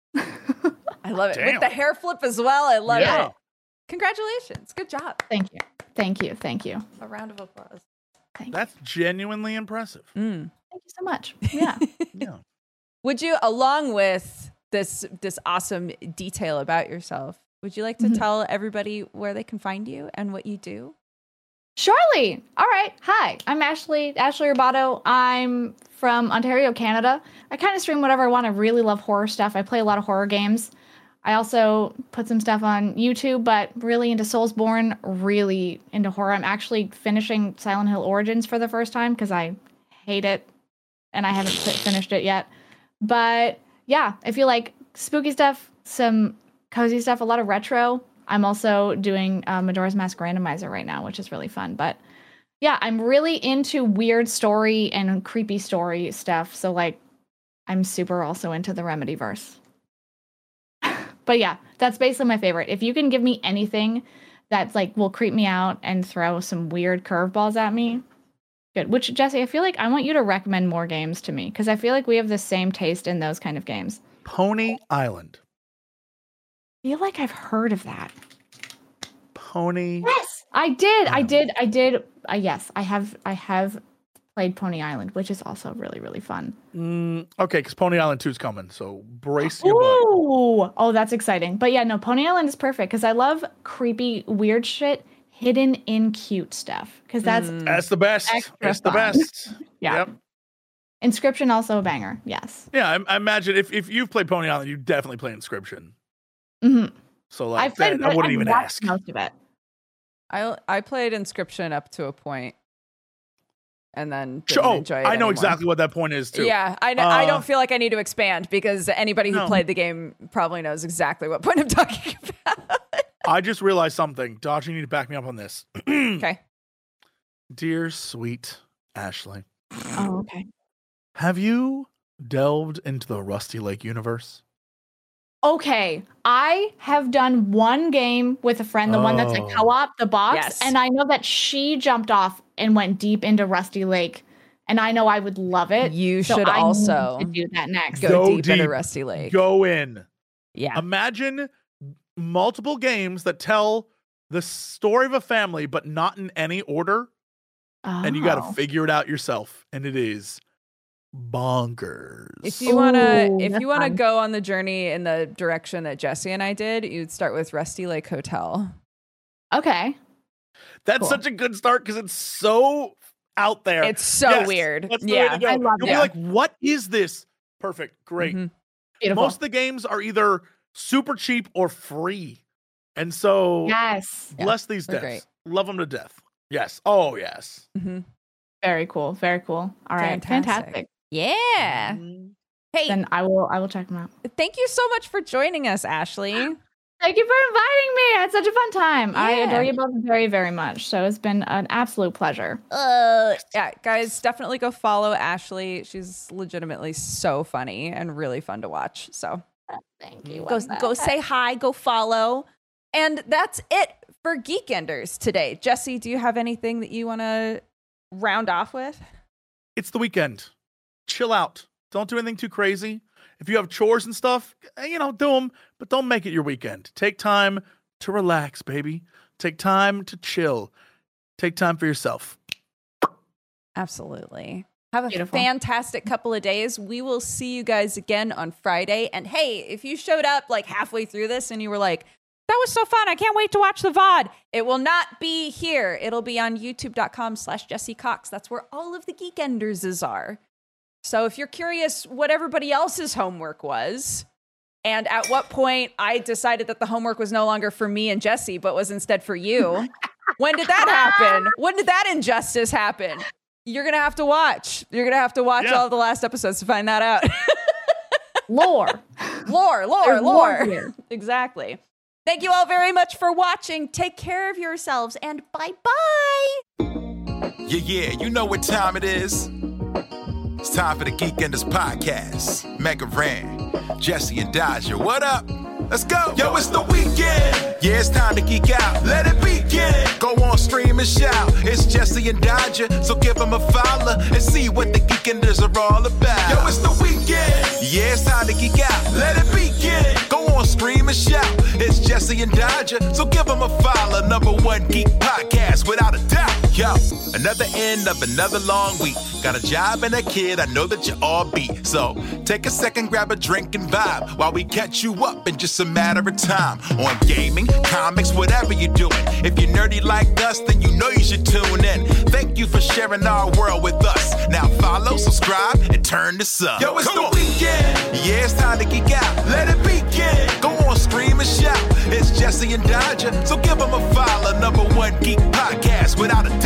I love it. Damn. With the hair flip as well. I love Yeah. it. Congratulations. Good job. Thank you. Thank you. Thank you. A round of applause. Thank you. That's genuinely impressive. Mm. Thank you so much. Yeah. Yeah. Would you, along with this this awesome detail about yourself, would you like to Mhm. tell everybody where they can find you and what you do? Surely. All right. Hi, I'm Ashley, Ashley Roboto. I'm from Ontario, Canada. I kind of stream whatever I want. I really love horror stuff. I play a lot of horror games. I also put some stuff on YouTube, but really into Soulsborne, really into horror. I'm actually finishing Silent Hill Origins for the first time because I hate it and I haven't finished it yet. But yeah, if you like spooky stuff, some cozy stuff, a lot of retro. I'm also doing uh, Majora's Mask Randomizer right now, which is really fun. But yeah, I'm really into weird story and creepy story stuff. So like, I'm super also into the Remedyverse. But yeah, that's basically my favorite. If you can give me anything that's like will creep me out and throw some weird curveballs at me, good. Which, Jesse, I feel like I want you to recommend more games to me because I feel like we have the same taste in those kind of games. Pony Island. I feel like I've heard of that. Pony. Yes, I did. Island. I did. I did. Uh, yes, I have. I have played Pony Island, which is also really, really fun. Mm, okay, because Pony Island two is coming, so brace your butt. Ooh, oh, that's exciting. But yeah, no, Pony Island is perfect because I love creepy, weird shit hidden in cute stuff because that's Mm. That's the best. Extra That's the fun. best. yeah. Yep. Inscription also a banger. Yes. Yeah, I, I imagine if, if you've played Pony Island, you definitely play Inscription. Mm-hmm. So like, I've played. that, I wouldn't I've even watched ask. most of it. I I played Inscription up to a point, and then Sure, didn't oh, enjoy it I know anymore. exactly what that point is too. Yeah, I know, I Uh, don't feel like I need to expand because anybody who No. played the game probably knows exactly what point I'm talking about. I just realized something. Dodge, you need to back me up on this. Okay. Dear sweet Ashley, Oh, okay. have you delved into the Rusty Lake universe? Okay, I have done one game with a friend, the one that's like Oh. co-op, the box, Yes. and I know that she jumped off and went deep into Rusty Lake, and I know I would love it. You so should I need also to do that next. Go, Go deep, into deep. Rusty Lake. Go in. Yeah. Imagine multiple games that tell the story of a family, but not in any order, and you got Oh. to figure it out yourself. And it is bonkers. If you wanna, Ooh, if that's you wanna fun. go on the journey in the direction that Jesse and I did, you'd start with Rusty Lake Hotel. Okay. That's Cool. such a good start because it's so out there. It's so Yes, weird. That's the way Yeah. to go. I love You'll it. be like, what is this? Perfect. Great. Mhm. Beautiful. Most of the games are either super cheap or free. And so yes. Yeah, bless these they're deaths. Love them to death. Yes. Oh, yes. Mhm. Very cool. Very cool. All right. Fantastic. Fantastic. Yeah. Mm. Hey, Then I will. I will check them out. thank you so much for joining us, Ashley. Thank you for inviting me. I had such a fun time. I Yeah. adore you both very, very much. So it's been an absolute pleasure. Uh, yeah, guys, definitely go follow Ashley. She's legitimately so funny and really fun to watch. So Thank you. go go say hi, go follow. And that's it for Geekenders today. Jesse, do you have anything that you want to round off with? It's the weekend. Chill out. Don't do anything too crazy. If you have chores and stuff, eh, you know, do them, but don't make it your weekend. Take time to relax, baby. Take time to chill. Take time for yourself. Absolutely. Have a Beautiful. fantastic couple of days. We will see you guys again on Friday. And hey, if you showed up like halfway through this and you were like, that was so fun, I can't wait to watch the V O D, it will not be here. It'll be on youtube.com slash Jesse Cox. That's where all of the Geekenders are. So if you're curious what everybody else's homework was, and at what point I decided that the homework was no longer for me and Jesse, but was instead for you, when did that happen? When did that injustice happen? You're going to have to watch. You're going to have to watch Yeah. all the last episodes to find that out. Lore. lore, lore, There's lore. lore here. Exactly. Thank you all very much for watching. Take care of yourselves and bye-bye. Yeah, yeah, you know what time it is. It's time for the Geekenders podcast. Mega Ran, Jesse and Dodger, what up? Let's go. Yo, it's the weekend. Yeah, it's time to geek out. Let it begin. Go on, stream and shout. It's Jesse and Dodger, so give them a follow and see what the Geekenders are all about. Yo, it's the weekend. Yeah, it's time to geek out. Let it begin. Go on, stream and shout. It's Jesse and Dodger, so give them a follow. Number one geek podcast, without a doubt. Yo, another end of another long week. Got a job and a kid, I know that you all beat. So take a second, grab a drink and vibe while we catch you up in just a matter of time. On gaming, comics, whatever you're doing. If you're nerdy like us, then you know you should tune in. Thank you for sharing our world with us. Now follow, subscribe, and turn this up. Yo, it's Come the on. weekend. Yeah, it's time to geek out. Let it begin. Go on, stream a shout. It's Jesse and Dodger, so give them a follow. Number one geek podcast without a